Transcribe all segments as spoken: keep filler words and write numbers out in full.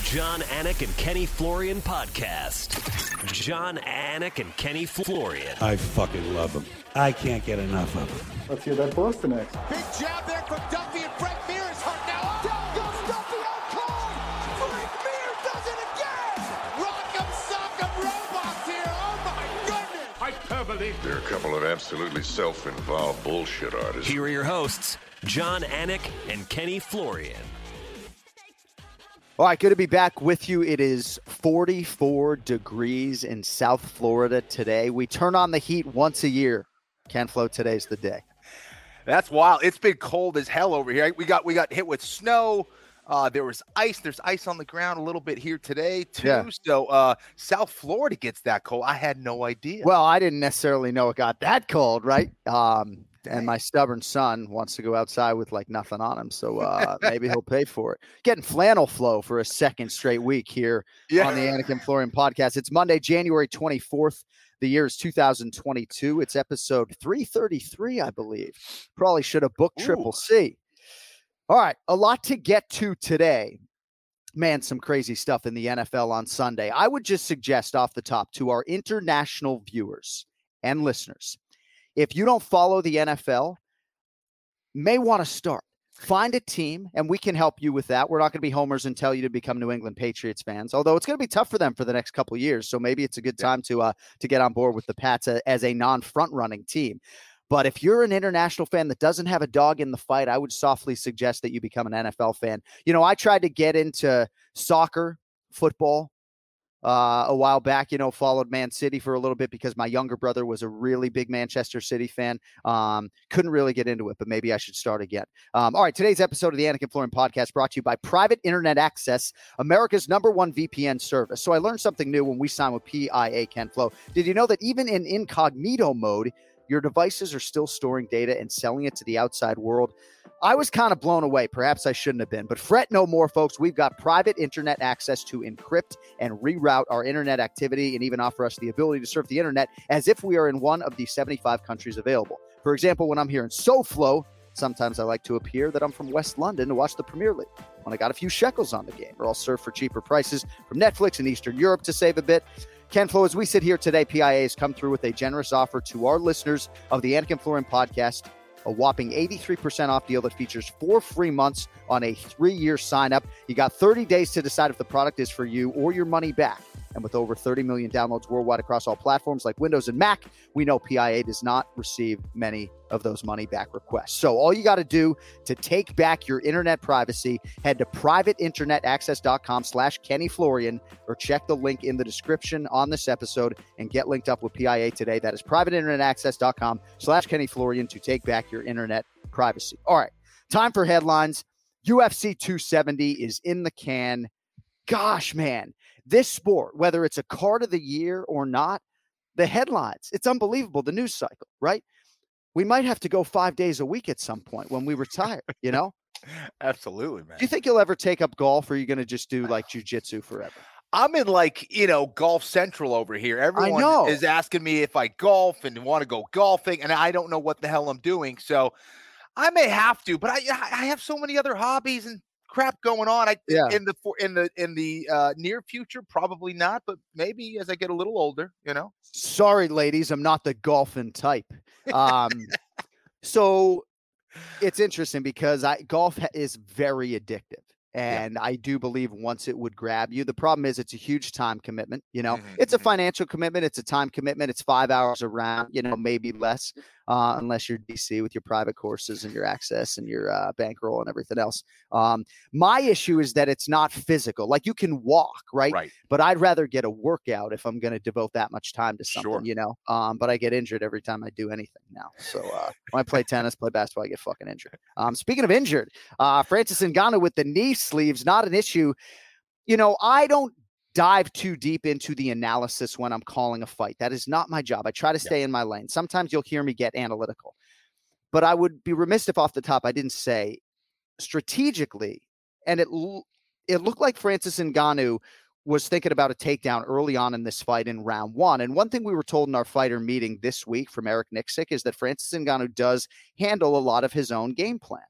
Jon Anik and Kenny Florian podcast. Jon Anik and Kenny Florian. I fucking love them. I can't get enough of them. Let's hear that Boston next. Big jab there from Duffy, and Frank Mir is hurt now. Down goes Duffy, out cold. Frank Mir does it again. Rock'em sock'em robots here. Oh my goodness. Hyperbole. There are a couple of absolutely self-involved bullshit artists. Here are your hosts, Jon Anik and Kenny Florian. All right, good to be back with you. It is forty-four degrees in South Florida today. We turn on the heat once a year. Ken Flo, today's the day. That's wild. It's been cold as hell over here. We got we got hit with snow. Uh, there was ice. There's ice on the ground a little bit here today, too. Yeah. So uh, South Florida gets that cold. I had no idea. Well, I didn't necessarily know it got that cold, right? Um, and my stubborn son wants to go outside with like nothing on him. So uh, maybe he'll pay for it. Getting flannel flow for a second straight week here yeah. on the Anik and Florian podcast. It's Monday, January twenty-fourth. The year is two thousand twenty-two. It's episode three thirty-three, I believe. Probably should have booked Triple C. All right, a lot to get to today. Man, some crazy stuff in the N F L on Sunday. I would just suggest off the top to our international viewers and listeners, if you don't follow the N F L, may want to start. Find a team, and we can help you with that. We're not going to be homers and tell you to become New England Patriots fans, although it's going to be tough for them for the next couple of years. So maybe it's a good time to uh, to get on board with the Pats a, as a non-front-running team. But if you're an international fan that doesn't have a dog in the fight, I would softly suggest that you become an N F L fan. You know, I tried to get into soccer, football, Uh, a while back, you know, followed Man City for a little bit because my younger brother was a really big Manchester City fan. Um, couldn't really get into it, but maybe I should start again. Um, all right, today's episode of the Anik and Florian podcast brought to you by Private Internet Access, America's number one V P N service. So I learned something new when we signed with P I A, Ken Flo. Did you know that even in incognito mode, your devices are still storing data and selling it to the outside world? I was kind of blown away. Perhaps I shouldn't have been, but fret no more, folks. We've got private internet access to encrypt and reroute our internet activity and even offer us the ability to surf the internet as if we are in one of the seventy-five countries available. For example, when I'm here in SoFlo, sometimes I like to appear that I'm from West London to watch the Premier League when I got a few shekels on the game, or I'll surf for cheaper prices from Netflix in Eastern Europe to save a bit. Ken Flo, as we sit here today, P I A has come through with a generous offer to our listeners of the Anik and Florian podcast, a whopping eighty-three percent off deal that features four free months on a three-year sign-up. You got thirty days to decide if the product is for you or your money back. And with over thirty million downloads worldwide across all platforms like Windows and Mac, we know P I A does not receive many of those money-back requests. So all you got to do to take back your internet privacy, head to privateinternetaccess.com slash Kenny Florian or check the link in the description on this episode and get linked up with P I A today. That is privateinternetaccess.com slash Kenny Florian to take back your internet privacy. All right, time for headlines. U F C two seventy is in the can. Gosh, man, this sport, whether it's a card of the year or not, the headlines, it's unbelievable, the news cycle, right? We might have to go five days a week at some point when we retire, you know? Absolutely, man. Do you think you'll ever take up golf, or are you going to just do like jujitsu forever? I'm in like, you know, Golf Central over here. Everyone I know. is asking me if I golf and want to go golfing, and I don't know what the hell I'm doing. So I may have to, but I I have so many other hobbies and crap going on. I yeah. in the in the in the uh, near future, probably not, but maybe as I get a little older, you know. Sorry, ladies, I'm not the golfing type. Um, so it's interesting because I golf is very addictive. And yeah. I do believe once it would grab you, the problem is it's a huge time commitment. You know, mm-hmm. it's a financial commitment. It's a time commitment. It's five hours around, you know, maybe less, uh, unless you're D C with your private courses and your access and your uh, bankroll and everything else. Um, my issue is that it's not physical. Like you can walk, right? Right. But I'd rather get a workout if I'm going to devote that much time to something, sure. you know, um, but I get injured every time I do anything now. So uh, when I play tennis, play basketball, I get fucking injured. Um, speaking of injured, uh, Francis Ngannou with the knee sleeves, not an issue. You know, I don't dive too deep into the analysis when I'm calling a fight. That is not my job. I try to stay yeah. in my lane. Sometimes you'll hear me get analytical, but I would be remiss if off the top I didn't say strategically, and it it looked like Francis Ngannou was thinking about a takedown early on in this fight in round one. And one thing we were told in our fighter meeting this week from Eric Nixick is that Francis Ngannou does handle a lot of his own game plan.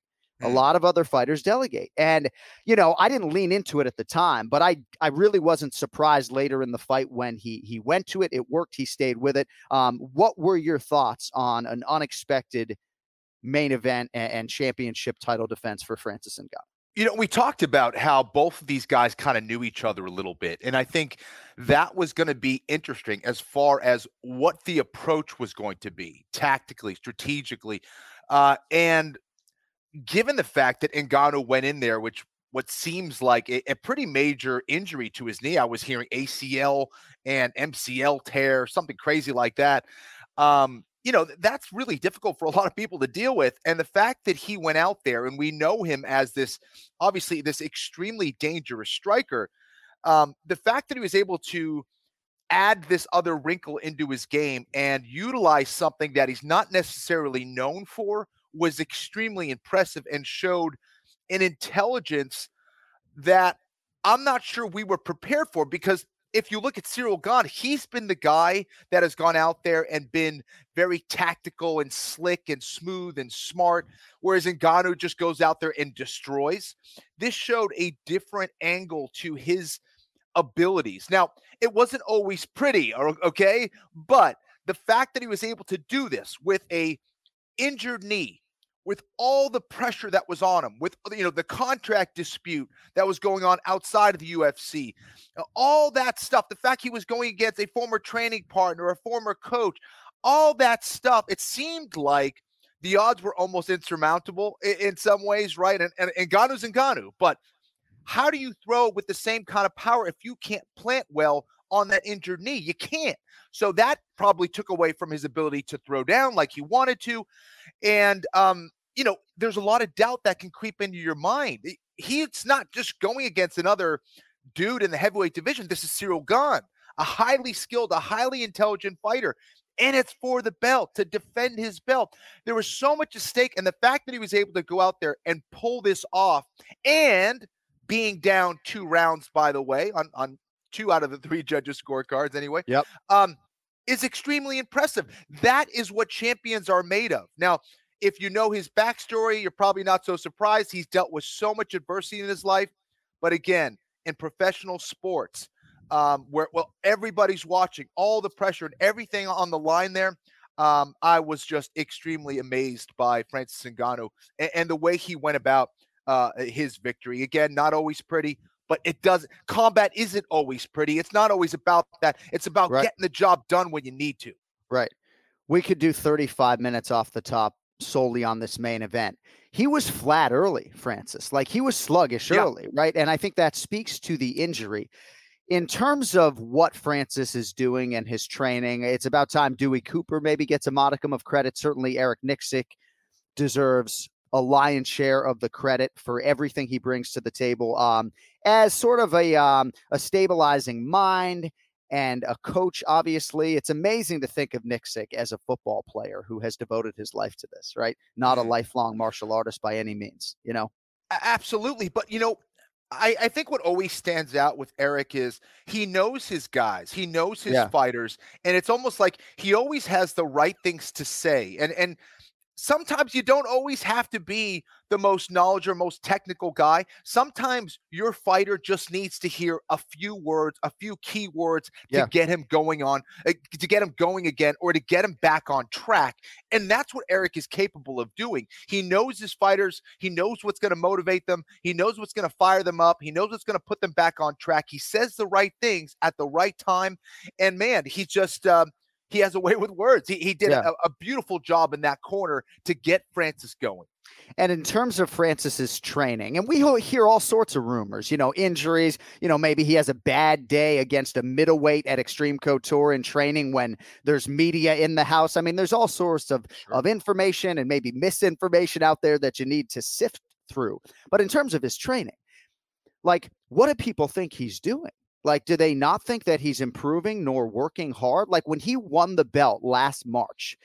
A lot of other fighters delegate. And, you know, I didn't lean into it at the time, but I, I really wasn't surprised later in the fight when he, he went to it. It worked. He stayed with it. Um, what were your thoughts on an unexpected main event and, and championship title defense for Francis Ngannou? You know, we talked about how both of these guys kind of knew each other a little bit. And I think that was going to be interesting as far as what the approach was going to be tactically, strategically. Uh, and given the fact that Ngannou went in there, which what seems like a, a pretty major injury to his knee, I was hearing A C L and M C L tear, something crazy like that. Um, you know, that's really difficult for a lot of people to deal with. And the fact that he went out there, and we know him as this, obviously this extremely dangerous striker, um, the fact that he was able to add this other wrinkle into his game and utilize something that he's not necessarily known for was extremely impressive and showed an intelligence that I'm not sure we were prepared for. Because if you look at Ciryl Gane, he's been the guy that has gone out there and been very tactical and slick and smooth and smart, whereas Ngannou just goes out there and destroys. This showed a different angle to his abilities. Now, it wasn't always pretty, okay? But the fact that he was able to do this with a injured knee, with all the pressure that was on him, with, you know, the contract dispute that was going on outside of the U F C, all that stuff, the fact he was going against a former training partner, a former coach, all that stuff, it seemed like the odds were almost insurmountable in, in some ways, right? And, and, and Ngannou's Ngannou, but how do you throw with the same kind of power if you can't plant well on that injured knee? You can't. So that probably took away from his ability to throw down like he wanted to. And, um, you know, there's a lot of doubt that can creep into your mind. He's not just going against another dude in the heavyweight division. This is Ciryl Gane, a highly skilled, a highly intelligent fighter. And it's for the belt, to defend his belt. There was so much at stake. And the fact that he was able to go out there and pull this off, and being down two rounds, by the way, on, on two out of the three judges' scorecards anyway, yep. um, is extremely impressive. That is what champions are made of. Now, if you know his backstory, you're probably not so surprised. He's dealt with so much adversity in his life. But again, in professional sports, um, where, well, everybody's watching, all the pressure and everything on the line there, um, I was just extremely amazed by Francis Ngannou and, and the way he went about uh, his victory. Again, not always pretty, but it doesn't, combat isn't always pretty. It's not always about that. It's about right. getting the job done when you need to. Right. We could do thirty-five minutes off the top solely on this main event. He was flat early, Francis. Like, he was sluggish yeah. early, right? And I think that speaks to the injury. In terms of what Francis is doing and his training, it's about time Dewey Cooper maybe gets a modicum of credit. Certainly Eric Nicksick deserves a lion's share of the credit for everything he brings to the table, um, as sort of a, um, a stabilizing mind and a coach. Obviously, it's amazing to think of Nicksick as a football player who has devoted his life to this, right? Not a lifelong martial artist by any means, you know? Absolutely. But, you know, I, I think what always stands out with Eric is he knows his guys. He knows his yeah. fighters. And it's almost like he always has the right things to say. And, and, sometimes you don't always have to be the most knowledgeable, most technical guy. Sometimes your fighter just needs to hear a few words, a few key words to yeah. get him going on, uh, to get him going again, or to get him back on track. And that's what Eric is capable of doing. He knows his fighters. He knows what's going to motivate them. He knows what's going to fire them up. He knows what's going to put them back on track. He says the right things at the right time. And man, he just, um, he has a way with words. He, he did yeah. a, a beautiful job in that corner to get Francis going. And in terms of Francis's training, and we hear all sorts of rumors, you know, injuries, you know, maybe he has a bad day against a middleweight at Extreme Couture in training when there's media in the house. I mean, there's all sorts of, sure. of information and maybe misinformation out there that you need to sift through. But in terms of his training, like, what do people think he's doing? Like, do they not think that he's improving nor working hard? Like, when he won the belt last March,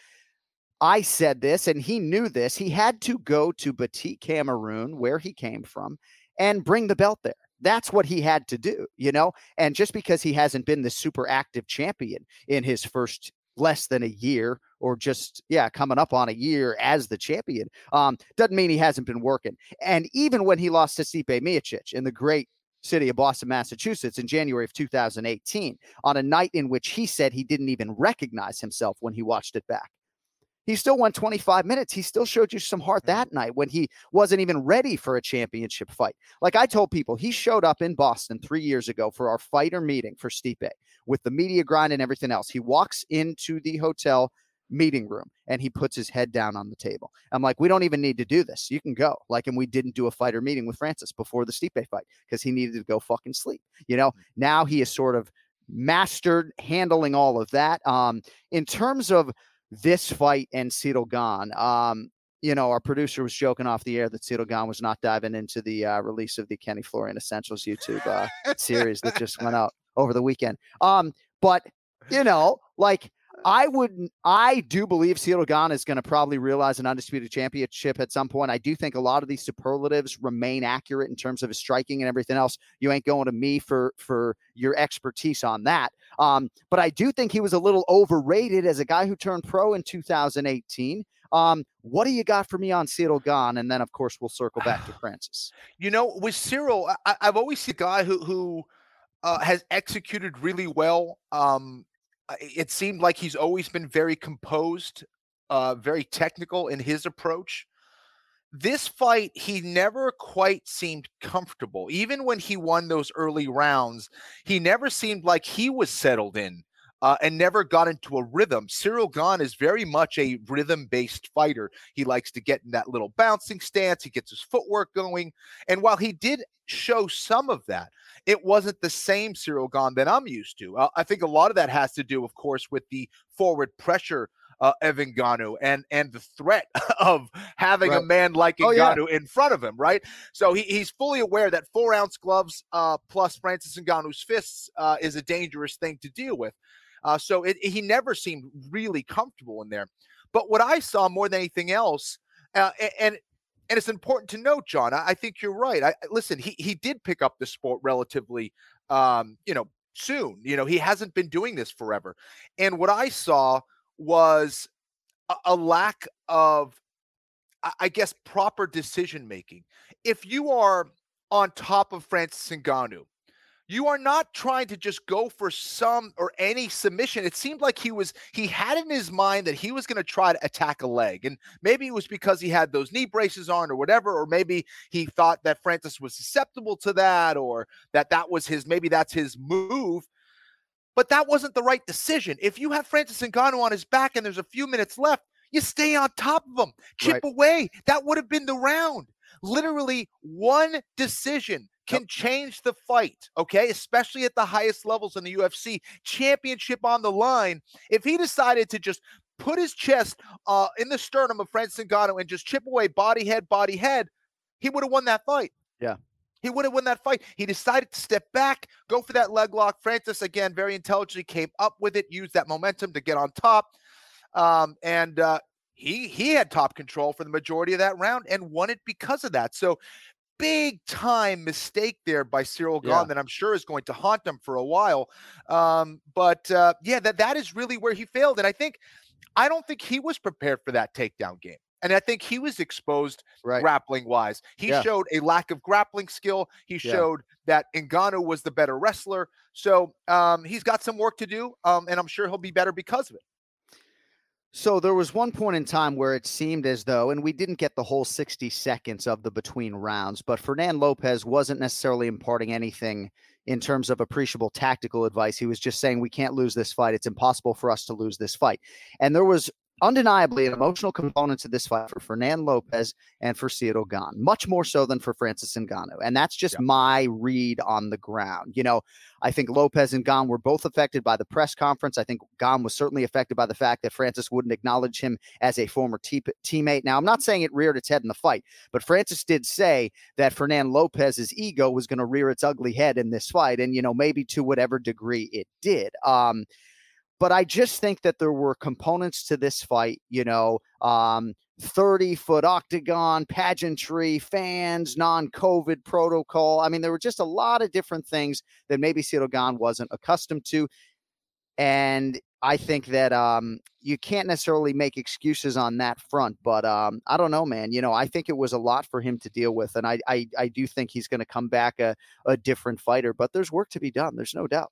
I said this, and he knew this. He had to go to Batik, Cameroon, where he came from, and bring the belt there. That's what he had to do, you know? And just because he hasn't been the super active champion in his first less than a year or just, yeah, coming up on a year as the champion. Um, doesn't mean he hasn't been working. And even when he lost to Stipe Miocic in the great city of Boston, Massachusetts in January of two thousand eighteen, on a night in which he said he didn't even recognize himself when he watched it back, he still won twenty-five minutes. He still showed you some heart that night when he wasn't even ready for a championship fight. Like I told people, he showed up in Boston three years ago for our fighter meeting for Stipe with the media grind and everything else. He walks into the hotel meeting room and he puts his head down on the table. I'm like, we don't even need to do this. You can go. Like, and we didn't do a fighter meeting with Francis before the Stipe fight because he needed to go fucking sleep. You know, now he is sort of mastered handling all of that. Um, in terms of this fight and Ciryl Gane, um, you know, our producer was joking off the air that Ciryl Gane was not diving into the uh, release of the Kenny Florian Essentials YouTube uh, series that just went out over the weekend. Um, but, you know, like, I would, I do believe Ciryl Gane is going to probably realize an undisputed championship at some point. I do think a lot of these superlatives remain accurate in terms of his striking and everything else. You ain't going to me for, for your expertise on that. Um, but I do think he was a little overrated as a guy who turned pro in two thousand eighteen. Um, what do you got for me on Ciryl Gane? And then, of course, we'll circle back to Francis. You know, with Ciryl, I, I've always seen a guy who, who uh, has executed really well. Um, It seemed like he's always been very composed, uh, very technical in his approach. This fight, he never quite seemed comfortable. Even when he won those early rounds, he never seemed like he was settled in uh, and never got into a rhythm. Ciryl Gane is very much a rhythm-based fighter. He likes to get in that little bouncing stance. He gets his footwork going. And while he did show some of that, it wasn't the same Ciryl Gane that I'm used to. Uh, I think a lot of that has to do, of course, with the forward pressure uh, of Ngannou and and the threat of having right. a man like Ngannou oh, yeah. in front of him, right? So he, he's fully aware that four-ounce gloves uh, plus Francis Ngannou's fists uh, is a dangerous thing to deal with. Uh, so it, he never seemed really comfortable in there. But what I saw more than anything else, uh, and And it's important to note, John, I, I think you're right. I, listen, he he did pick up the sport relatively, um, you know, soon. You know, he hasn't been doing this forever. And what I saw was a, a lack of, I, I guess, proper decision-making. If you are on top of Francis Ngannou, you are not trying to just go for some or any submission. It seemed like he was, he had in his mind that he was going to try to attack a leg. And maybe it was because he had those knee braces on or whatever, or maybe he thought that Francis was susceptible to that, or that that was his, maybe that's his move. But that wasn't the right decision. If you have Francis Ngannou on his back and there's a few minutes left, you stay on top of him, chip right. away. That would have been the round. Literally one decision can yep. change the fight, okay? Especially at the highest levels in the U F C, championship on the line. If he decided to just put his chest uh, in the sternum of Francis Ngannou and just chip away body, head, body, head, he would have won that fight. Yeah. He would have won that fight. He decided to step back, go for that leg lock. Francis, again, very intelligently came up with it, used that momentum to get on top. Um, and uh, he, he had top control for the majority of that round and won it because of that. So, big time mistake there by Ciryl Gane yeah. that I'm sure is going to haunt him for a while. Um, but uh, yeah, that, that is really where he failed. And I think, I don't think he was prepared for that takedown game. And I think he was exposed right. grappling wise. He yeah. showed a lack of grappling skill. He yeah. showed that Ngannou was the better wrestler. So um, he's got some work to do. Um, and I'm sure he'll be better because of it. So there was one point in time where it seemed as though, and we didn't get the whole sixty seconds of the between rounds, but Fernand Lopez wasn't necessarily imparting anything in terms of appreciable tactical advice. He was just saying, we can't lose this fight. It's impossible for us to lose this fight. And there was undeniably an emotional component to this fight for Fernand Lopez and for Ciryl Gane, much more so than for Francis Ngannou. And that's just yeah. my read on the ground. You know, I think Lopez and Gane were both affected by the press conference. I think Gane was certainly affected by the fact that Francis wouldn't acknowledge him as a former te- teammate. Now, I'm not saying it reared its head in the fight, but Francis did say that Fernand Lopez's ego was going to rear its ugly head in this fight. And, you know, maybe to whatever degree it did. Um, But I just think that there were components to this fight, you know, um, thirty-foot octagon, pageantry, fans, non-COVID protocol. I mean, there were just a lot of different things that maybe Ciryl Gane wasn't accustomed to. And I think that um, you can't necessarily make excuses on that front, but um, I don't know, man. You know, I think it was a lot for him to deal with, and I I, I do think he's going to come back a, a different fighter. But there's work to be done. There's no doubt.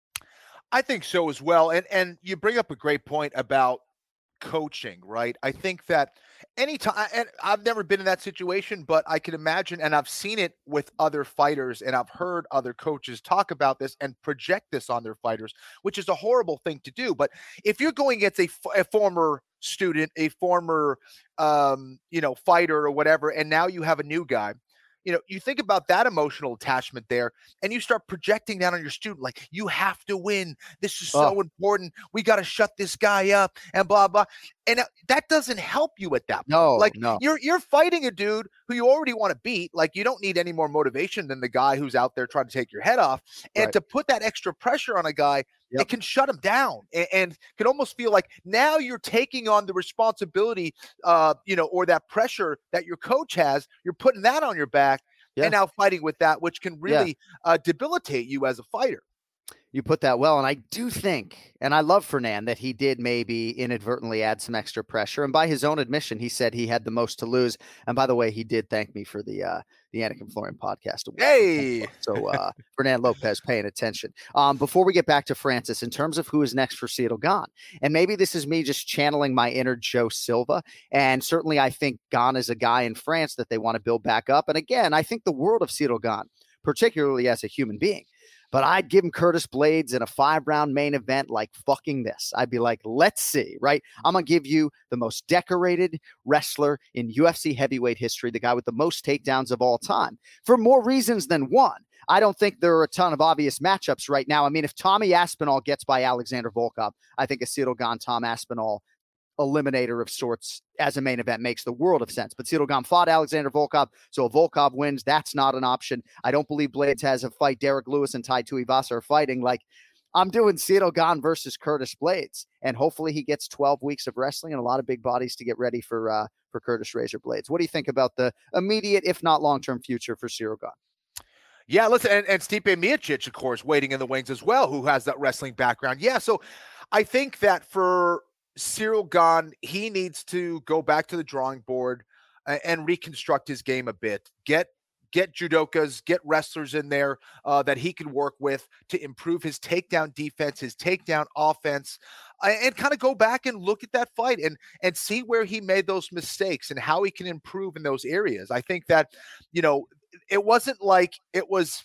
I think so as well. And and you bring up a great point about coaching, right? I think that anytime, and I've never been in that situation, but I can imagine, and I've seen it with other fighters, and I've heard other coaches talk about this and project this on their fighters, which is a horrible thing to do. But if you're going against a, a former student, a former, um, you know, fighter or whatever, and now you have a new guy, you know, you think about that emotional attachment there, and you start projecting that on your student, like, you have to win. This is so oh. important. We got to shut this guy up and blah, blah. And that doesn't help you at that point. No, like no. you're, you're fighting a dude who you already want to beat. Like, you don't need any more motivation than the guy who's out there trying to take your head off. And right. to put that extra pressure on a guy, yep. it can shut him down and, and can almost feel like now you're taking on the responsibility, uh, you know, or that pressure that your coach has. You're putting that on your back yeah. and now fighting with that, which can really yeah. uh, debilitate you as a fighter. You put that well, and I do think, and I love Fernand, that he did maybe inadvertently add some extra pressure. And by his own admission, he said he had the most to lose. And by the way, he did thank me for the uh, the Anik and Florian podcast. Hey! So uh, Fernand Lopez paying attention. Um, before we get back to Francis, in terms of who is next for Ciryl Gane, and maybe this is me just channeling my inner Joe Silva, and certainly I think Gane is a guy in France that they want to build back up. And again, I think the world of Ciryl Gane, particularly as a human being. But I'd give him Curtis Blades in a five-round main event like fucking this. I'd be like, let's see, right? I'm going to give you the most decorated wrestler in U F C heavyweight history, the guy with the most takedowns of all time, for more reasons than one. I don't think there are a ton of obvious matchups right now. I mean, if Tommy Aspinall gets by Alexander Volkov, I think a Ciryl Gane, Tom Aspinall eliminator of sorts as a main event makes the world of sense. But Ciryl Gane fought Alexander Volkov, so if Volkov wins, that's not an option. I don't believe Blades has a fight. Derek Lewis and Tai Tuivasa are fighting. Like, I'm doing Ciryl Gane versus Curtis Blades, and hopefully he gets twelve weeks of wrestling and a lot of big bodies to get ready for uh, for Curtis Razor Blades. What do you think about the immediate, if not long-term future for Ciryl Gane? Yeah, listen, and, and Stipe Miocic, of course, waiting in the wings as well, who has that wrestling background. Yeah, so I think that for Ciryl Gane, he needs to go back to the drawing board uh, and reconstruct his game a bit. Get get judokas, get wrestlers in there uh, that he can work with to improve his takedown defense, his takedown offense, uh, and kind of go back and look at that fight and and see where he made those mistakes and how he can improve in those areas. I think that, you know, it wasn't like it was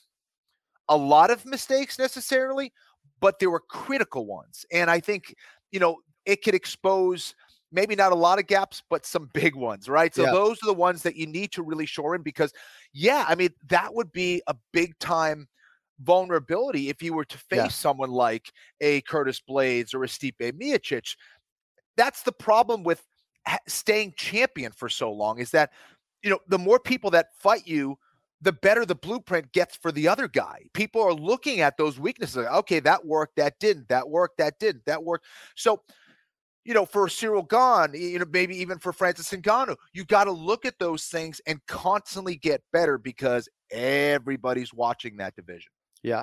a lot of mistakes necessarily, but there were critical ones. And I think, you know, it could expose maybe not a lot of gaps, but some big ones, right? So yeah. those are the ones that you need to really shore in because, yeah, I mean, that would be a big time vulnerability if you were to face yeah. someone like a Curtis Blades or a Stipe Miocic. That's the problem with ha- staying champion for so long is that, you know, the more people that fight you, the better the blueprint gets for the other guy. People are looking at those weaknesses. Like, okay, that worked, that didn't, that worked, that didn't, that worked. So, you know, for Ciryl Gane, you know, maybe even for Francis Ngannou, you got to look at those things and constantly get better because everybody's watching that division. Yeah.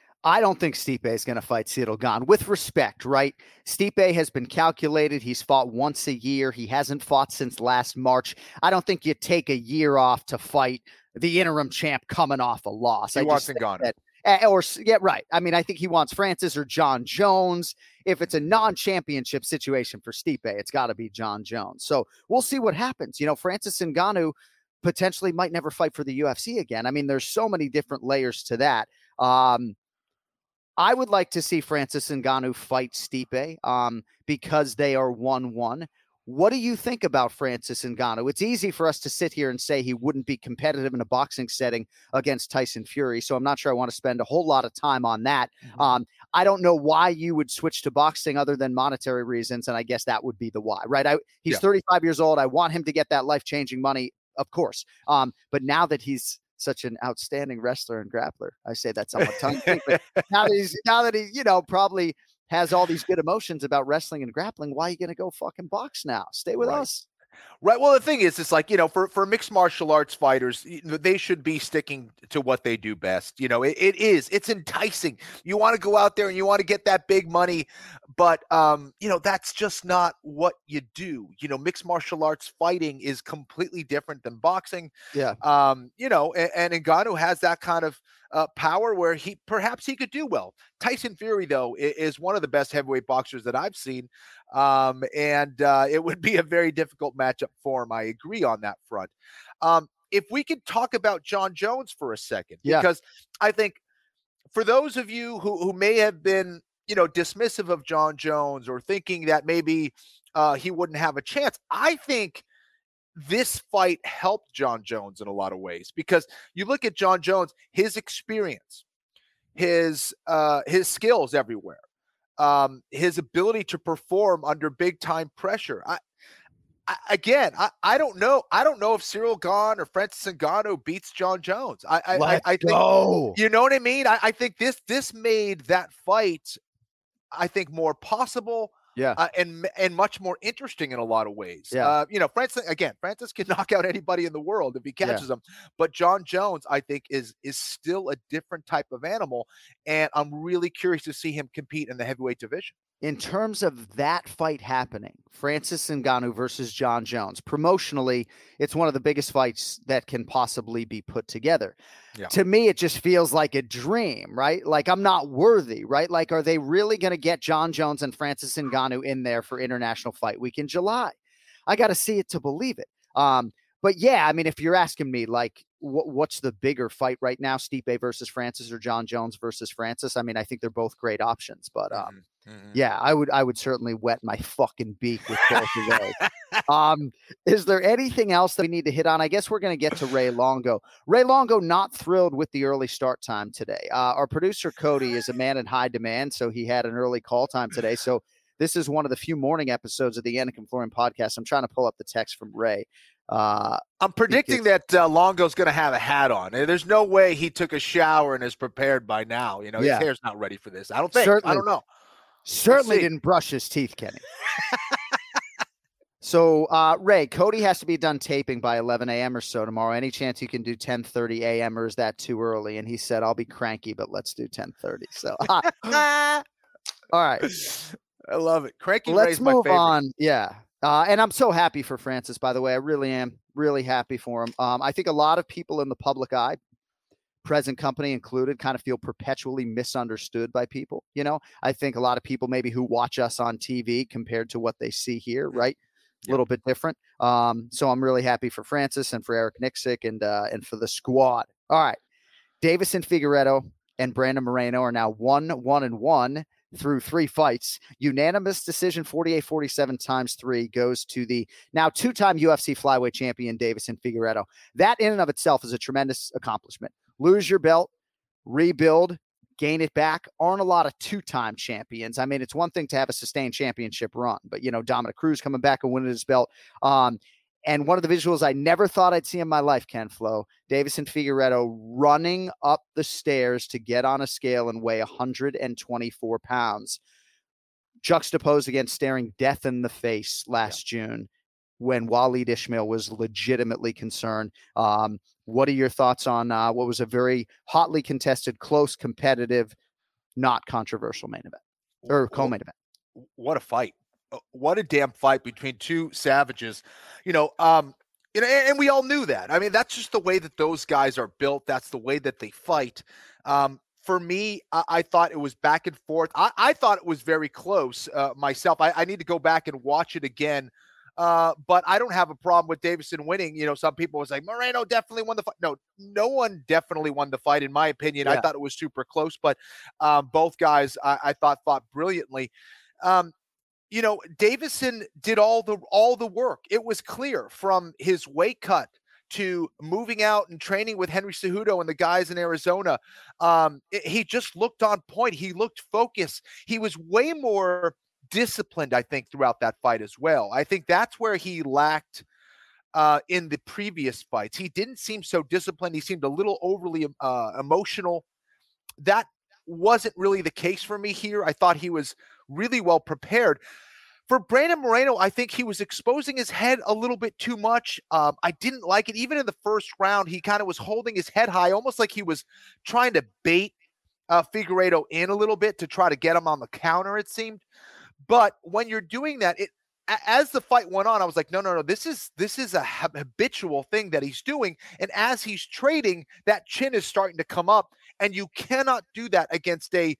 I don't think Stipe is going to fight Ciryl Gane. With respect, right? Stipe has been calculated. He's fought once a year. He hasn't fought since last March. I don't think you take a year off to fight the interim champ coming off a loss. He I wants Ngannou. Uh, or yeah, right. I mean, I think he wants Francis or John Jones. If it's a non-championship situation for Stipe, it's got to be John Jones. So we'll see what happens. You know, Francis Ngannou potentially might never fight for the U F C again. I mean, there's so many different layers to that. Um, I would like to see Francis Ngannou fight Stipe um, because they are one one. What do you think about Francis Ngannou? It's easy for us to sit here and say he wouldn't be competitive in a boxing setting against Tyson Fury, so I'm not sure I want to spend a whole lot of time on that. Mm-hmm. Um, I don't know why you would switch to boxing other than monetary reasons, and I guess that would be the why, right? I, he's yeah. thirty-five years old. I want him to get that life-changing money, of course. Um, but now that he's such an outstanding wrestler and grappler, I say that somewhat tongue-in-cheek, but now that he's, now that he, you know, probably – has all these good emotions about wrestling and grappling, why are you going to go fucking box now? Stay with right. us. Right. Well, the thing is, it's like, you know, for, for mixed martial arts fighters, they should be sticking to what they do best. You know, it, it is, it's enticing. You want to go out there and you want to get that big money, but, um, you know, that's just not what you do. You know, mixed martial arts fighting is completely different than boxing. Yeah. Um, you know, and, and Ngannou has that kind of uh, power where he, perhaps he could do well. Tyson Fury, though, is, is one of the best heavyweight boxers that I've seen. Um, and uh, it would be a very difficult matchup for him. I agree on that front. Um, if we could talk about Jon Jones for a second, yeah. because I think for those of you who, who may have been, you know, dismissive of Jon Jones or thinking that maybe uh, he wouldn't have a chance, I think this fight helped Jon Jones in a lot of ways, because you look at Jon Jones, his experience, his uh, his skills everywhere. Um, his ability to perform under big time pressure. I, I again, I, I don't know. I don't know if Cyril Gane or Francis Ngannou beats Jon Jones. I, I, Let's I, I think, go. you know what I mean? I, I think this, this made that fight, I think, more possible. Yeah. Uh, and, and much more interesting in a lot of ways. Yeah. Uh, you know, Francis, again, Francis can knock out anybody in the world if he catches yeah. them, but Jon Jones, I think, is, is still a different type of animal. And I'm really curious to see him compete in the heavyweight division. In terms of that fight happening, Francis Ngannou versus Jon Jones, promotionally, it's one of the biggest fights that can possibly be put together. Yeah. To me, it just feels like a dream, right? Like I'm not worthy, right? Like, are they really going to get Jon Jones and Francis Ngannou in there for International Fight Week in July? I got to see it to believe it. Um, but yeah, I mean, if you're asking me, like, wh- what's the bigger fight right now, Stipe versus Francis or Jon Jones versus Francis? I mean, I think they're both great options, but um, mm-hmm. yeah, I would, I would certainly wet my fucking beak with both of those. um, is there anything else that we need to hit on? I guess we're going to get to Ray Longo. Ray Longo not thrilled with the early start time today. Uh, our producer Cody is a man in high demand, so he had an early call time today. So this is one of the few morning episodes of the Anik and Florian podcast. I'm trying to pull up the text from Ray. Uh, I'm predicting because, that uh, Longo's going to have a hat on. There's no way he took a shower and is prepared by now. You know, yeah. his hair's not ready for this. I don't think. Certainly, I don't know. Certainly we'll didn't brush his teeth, Kenny. So, uh, Ray, Cody has to be done taping by eleven a.m. or so tomorrow. Any chance you can do ten thirty a.m. or is that too early? And he said, I'll be cranky, but let's do ten thirty. So, uh, all right. I love it. Cranky Let's Ray's move my favorite. on. Yeah. Uh, and I'm so happy for Francis, by the way. I really am really happy for him. Um, I think a lot of people in the public eye, present company included, kind of feel perpetually misunderstood by people. You know, I think a lot of people maybe who watch us on T V compared to what they see here, right? A yep. little bit different. Um, so I'm really happy for Francis and for Eric Nixick and, uh, and for the squad. All right. Deiveson Figueiredo and Brandon Moreno are now one, one and one through three fights. Unanimous decision, forty-eight forty-seven times three, goes to the now two-time U F C flyweight champion Deiveson Figueiredo. That in and of itself is a tremendous accomplishment. Lose your belt, rebuild, gain it back. Aren't a lot of two-time champions. I mean, it's one thing to have a sustained championship run, but, you know, Dominic Cruz coming back and winning his belt. Um, and one of the visuals I never thought I'd see in my life, Ken Flo, Deiveson Figueiredo running up the stairs to get on a scale and weigh one hundred twenty-four pounds, juxtaposed against staring death in the face last yeah. June when Waleed Ismail was legitimately concerned. Um, what are your thoughts on uh, what was a very hotly contested, close, competitive, not controversial main event or co-main event? What a fight. What a damn fight between two savages, you know, um, you know, and, and we all knew that. I mean, that's just the way that those guys are built. That's the way that they fight. Um, for me, I, I thought it was back and forth. I, I thought it was very close uh, myself. I, I need to go back and watch it again. Uh, but I don't have a problem with Deiveson winning. You know, some people was like, Moreno definitely won the fight. No, no one definitely won the fight, in my opinion. Yeah. I thought it was super close, but um, both guys I, I thought fought brilliantly. Um, You know, Deiveson did all the all the work. It was clear from his weight cut to moving out and training with Henry Cejudo and the guys in Arizona. Um, it, he just looked on point. He looked focused. He was way more disciplined, I think, throughout that fight as well. I think that's where he lacked uh, in the previous fights. He didn't seem so disciplined. He seemed a little overly uh, emotional. That wasn't really the case for me here. I thought he was really well prepared. for Brandon Moreno, I think he was exposing his head a little bit too much. Um, I didn't like it. Even in the first round, he kind of was holding his head high, almost like he was trying to bait uh, Figueiredo in a little bit to try to get him on the counter, it seemed. But when you're doing that, it as the fight went on, I was like, no, no, no, this is this is a habitual thing that he's doing. And as he's trading, that chin is starting to come up. And you cannot do that against a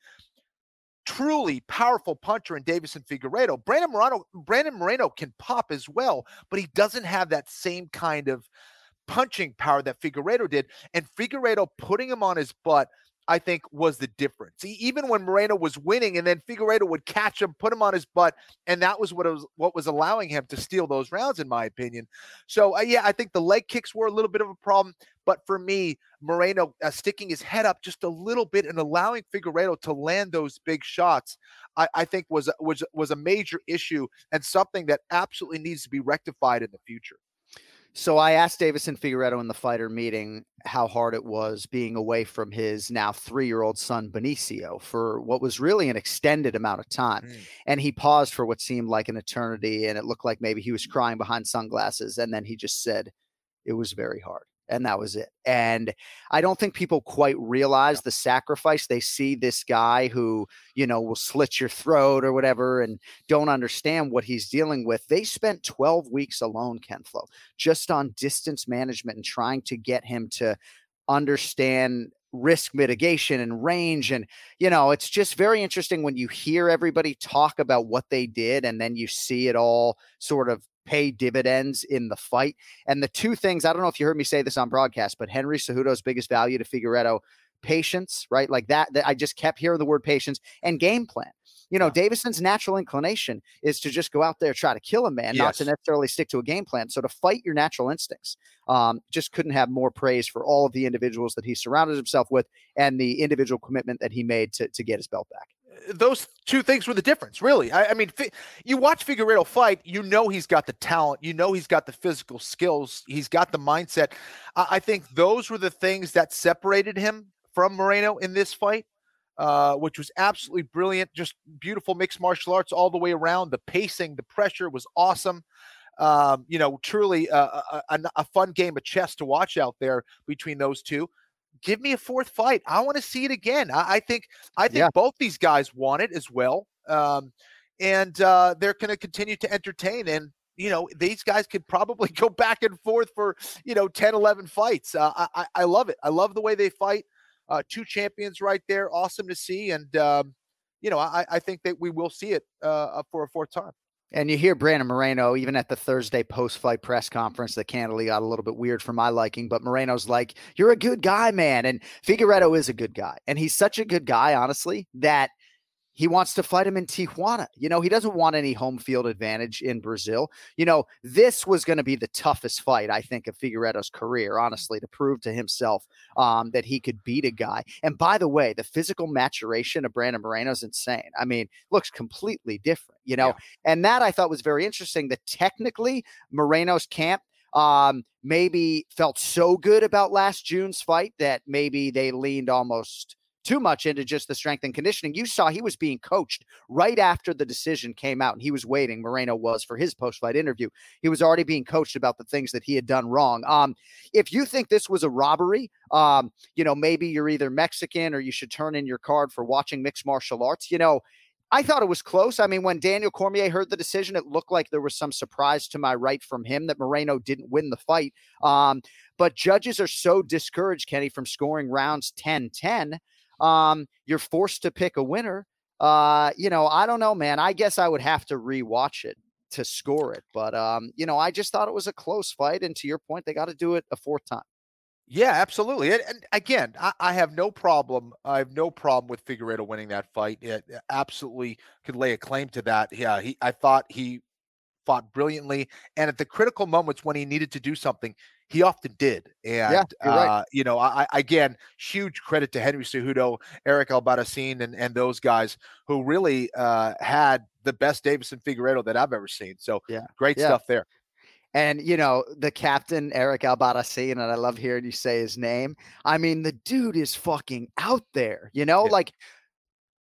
truly powerful puncher in Deiveson Figueiredo. Brandon Moreno, Brandon Moreno can pop as well, but he doesn't have that same kind of punching power that Figueiredo did. And Figueiredo putting him on his butt, I think, was the difference. He, even when Moreno was winning, and then Figueiredo would catch him, put him on his butt, and that was what it was, what was allowing him to steal those rounds, in my opinion. So, uh, yeah, I think the leg kicks were a little bit of a problem, but for me, Moreno uh, sticking his head up just a little bit and allowing Figueiredo to land those big shots, I, I think was was was a major issue and something that absolutely needs to be rectified in the future. So I asked Deiveson Figueiredo in the fighter meeting how hard it was being away from his now three-year-old son, Benicio, for what was really an extended amount of time. Mm. And he paused for what seemed like an eternity, and it looked like maybe he was crying behind sunglasses. And then he just said, it was very hard. And that was it. And I don't think people quite realize the sacrifice. They see this guy who, you know, will slit your throat or whatever and don't understand what he's dealing with. They spent twelve weeks alone, Ken Flo, just on distance management and trying to get him to understand risk mitigation and range. And, you know, it's just very interesting when you hear everybody talk about what they did and then you see it all sort of pay dividends in the fight. And the two things, I don't know if you heard me say this on broadcast, but Henry Cejudo's biggest value to Figueiredo, patience, right? Like that, that I just kept hearing the word patience, and game plan. You know, yeah. Deiveson's natural inclination is to just go out there, try to kill a man, yes. not to necessarily stick to a game plan. So to fight your natural instincts, um, just couldn't have more praise for all of the individuals that he surrounded himself with and the individual commitment that he made to, to get his belt back. Those two things were the difference, really. I, I mean, fi- you watch Figueiredo fight, you know he's got the talent, you know he's got the physical skills, he's got the mindset. I, I think those were the things that separated him from Moreno in this fight, uh, which was absolutely brilliant. Just beautiful mixed martial arts all the way around. The pacing, the pressure was awesome. Um, you know, truly a, a, a, a fun game of chess to watch out there between those two. Give me a fourth fight. I want to see it again. I, I think I think yeah. both these guys want it as well. Um, and uh, they're going to continue to entertain. And, you know, these guys could probably go back and forth for, you know, ten, eleven fights. Uh, I, I love it. I love the way they fight. Uh, two champions right there. Awesome to see. And, um, you know, I, I think that we will see it uh, for a fourth time. And you hear Brandon Moreno, even at the Thursday post-fight press conference, that candidly got a little bit weird for my liking, but Moreno's like, you're a good guy, man. And Figueiredo is a good guy. And he's such a good guy, honestly, that he wants to fight him in Tijuana. You know, he doesn't want any home field advantage in Brazil. You know, this was going to be the toughest fight, I think, of Figueiredo's career, honestly, to prove to himself um, that he could beat a guy. And by the way, the physical maturation of Brandon Moreno is insane. I mean, looks completely different, you know, yeah. and that I thought was very interesting that technically Moreno's camp um, maybe felt so good about last June's fight that maybe they leaned almost too much into just the strength and conditioning. You saw he was being coached right after the decision came out, and he was waiting. Moreno was for his post-fight interview. He was already being coached about the things that he had done wrong. Um, if you think this was a robbery, um, you know, maybe you're either Mexican or you should turn in your card for watching mixed martial arts. You know, I thought it was close. I mean, when Daniel Cormier heard the decision, it looked like there was some surprise to my right from him that Moreno didn't win the fight. Um, but judges are so discouraged, Kenny, from scoring rounds ten ten. Um, you're forced to pick a winner. Uh, you know, I don't know, man. I guess I would have to rewatch it to score it. But, um, you know, I just thought it was a close fight. And to your point, they got to do it a fourth time. Yeah, absolutely. And, and again, I, I have no problem. I have no problem with Figueiredo winning that fight. It absolutely could lay a claim to that. Yeah, he. I thought he fought brilliantly. And at the critical moments when he needed to do something, he often did. And, yeah, you're right. uh, you know, I, I, again, huge credit to Henry Cejudo, Eric Albarracin, and, and those guys who really uh, had the best Deiveson Figueiredo that I've ever seen. So yeah, great yeah. stuff there. And, you know, the captain, Eric Albarracin, and I love hearing you say his name. I mean, the dude is fucking out there, you know, yeah. like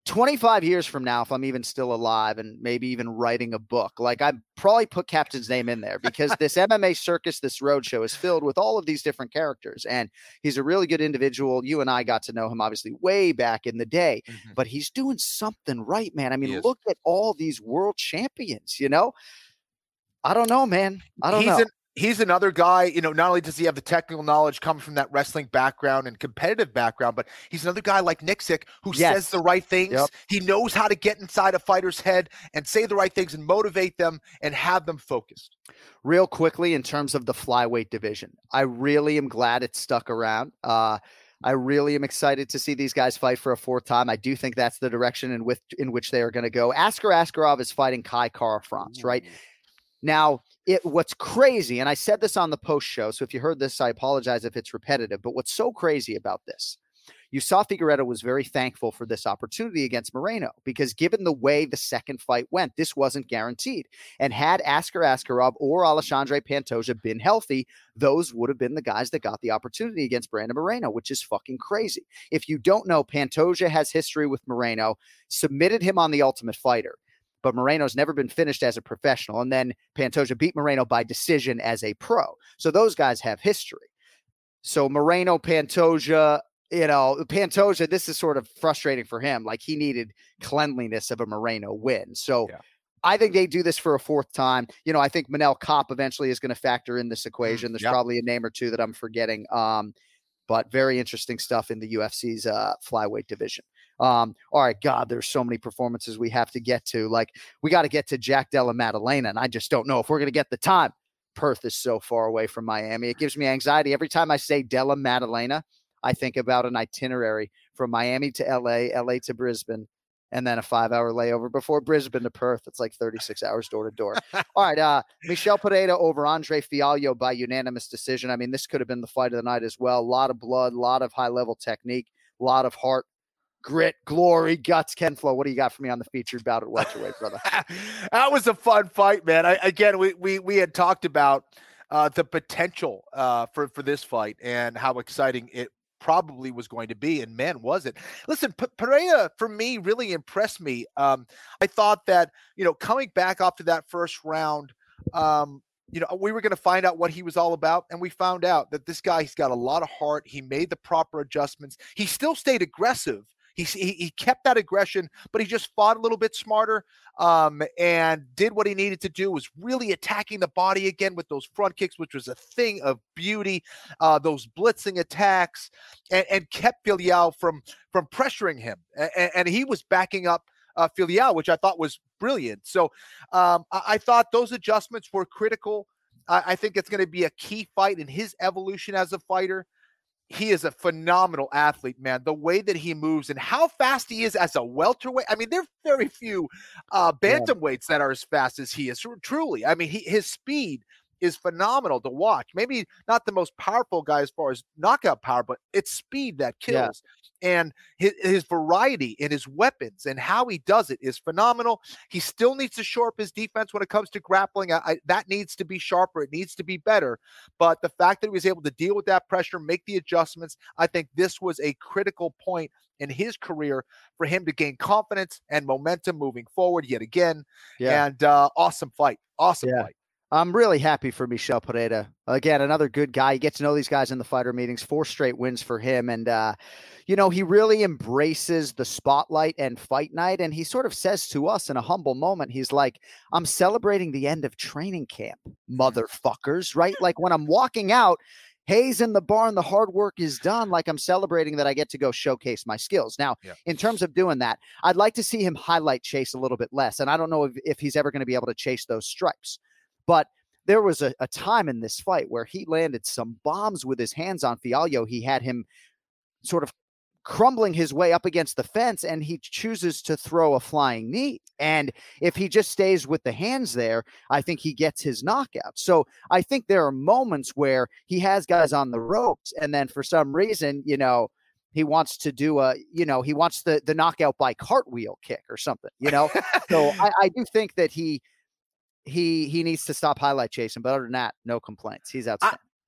twenty-five years from now, if I'm even still alive and maybe even writing a book, like I'd probably put Captain's name in there because this M M A circus, this roadshow is filled with all of these different characters. And he's a really good individual. You and I got to know him obviously way back in the day, mm-hmm. but he's doing something right, man. I mean, look at all these world champions, you know, I don't know, man. I don't he's know. An- He's another guy, you know, not only does he have the technical knowledge coming from that wrestling background and competitive background, but he's another guy like Nixick who yes. says the right things. Yep. He knows how to get inside a fighter's head and say the right things and motivate them and have them focused. Real quickly, in terms of the flyweight division, I really am glad it stuck around. Uh, I really am excited to see these guys fight for a fourth time. I do think that's the direction in, with, in which they are going to go. Askar Askarov is fighting Kai Kara-France, right? Now, it what's crazy, and I said this on the post show, so if you heard this, I apologize if it's repetitive, but what's so crazy about this, you saw Figueiredo was very thankful for this opportunity against Moreno, because given the way the second fight went, this wasn't guaranteed. And had Askar Askarov or Alexandre Pantoja been healthy, those would have been the guys that got the opportunity against Brandon Moreno, which is fucking crazy. If you don't know, Pantoja has history with Moreno, submitted him on The Ultimate Fighter, but Moreno's never been finished as a professional. And then Pantoja beat Moreno by decision as a pro. So those guys have history. So Moreno, Pantoja, you know, Pantoja, this is sort of frustrating for him. Like he needed cleanliness of a Moreno win. So yeah. I think they do this for a fourth time. You know, I think Manel Kopp eventually is going to factor in this equation. There's yep. probably a name or two that I'm forgetting. Um, but very interesting stuff in the U F C's uh, flyweight division. Um, all right, God, there's so many performances we have to get to. Like, we got to get to Jack Della Maddalena, and I just don't know if we're going to get the time. Perth is so far away from Miami. It gives me anxiety. Every time I say Della Maddalena, I think about an itinerary from Miami to L A, L A to Brisbane, and then a five-hour layover before Brisbane to Perth. It's like thirty-six hours door to door. All right, uh, Michel Pereira over Andre Fialho by unanimous decision. I mean, this could have been the fight of the night as well. A lot of blood, a lot of high-level technique, a lot of heart. Grit, glory, guts. Ken Flo, what do you got for me on the featured bout at welterweight, brother? That was a fun fight, man. I, again, we we we had talked about uh, the potential uh, for for this fight and how exciting it probably was going to be, and man, was it. Listen, P- Pereira, for me, really impressed me. Um, I thought that, you know, coming back after that first round, um, you know, we were going to find out what he was all about, and we found out that this guy, he's got a lot of heart. He made the proper adjustments. He still stayed aggressive. He, he he kept that aggression, but he just fought a little bit smarter um, and did what he needed to do, was really attacking the body again with those front kicks, which was a thing of beauty, uh, those blitzing attacks, and, and kept Filial from, from pressuring him. And, and he was backing up uh, Filial, which I thought was brilliant. So um, I, I thought those adjustments were critical. I, I think it's going to be a key fight in his evolution as a fighter. He is a phenomenal athlete, man. The way that he moves and how fast he is as a welterweight. I mean, there are very few uh, bantamweights that are as fast as he is. Truly. I mean, he, his speed is phenomenal to watch. Maybe not the most powerful guy as far as knockout power, but it's speed that kills. Yeah. And his, his variety in his weapons and how he does it is phenomenal. He still needs to shore up his defense when it comes to grappling. I, I, that needs to be sharper. It needs to be better. But the fact that he was able to deal with that pressure, make the adjustments, I think this was a critical point in his career for him to gain confidence and momentum moving forward yet again. Yeah. And uh, awesome fight. Awesome yeah. fight. I'm really happy for Michel Pereira. Again, another good guy. You get to know these guys in the fighter meetings, four straight wins for him. And, uh, you know, he really embraces the spotlight and fight night. And he sort of says to us in a humble moment, he's like, I'm celebrating the end of training camp, motherfuckers, right? Like when I'm walking out, Hayes in the barn, the hard work is done. Like I'm celebrating that I get to go showcase my skills. Now, yeah. in terms of doing that, I'd like to see him highlight chase a little bit less. And I don't know if, if he's ever going to be able to chase those stripes. But there was a, a time in this fight where he landed some bombs with his hands on Fialho. He had him sort of crumbling his way up against the fence, and he chooses to throw a flying knee. And if he just stays with the hands there, I think he gets his knockout. So I think there are moments where he has guys on the ropes, and then for some reason, you know, he wants to do a, you know, he wants the, the knockout by cartwheel kick or something, you know? So I, I do think that he, He he needs to stop highlight chasing, but other than that, no complaints. He's outstanding.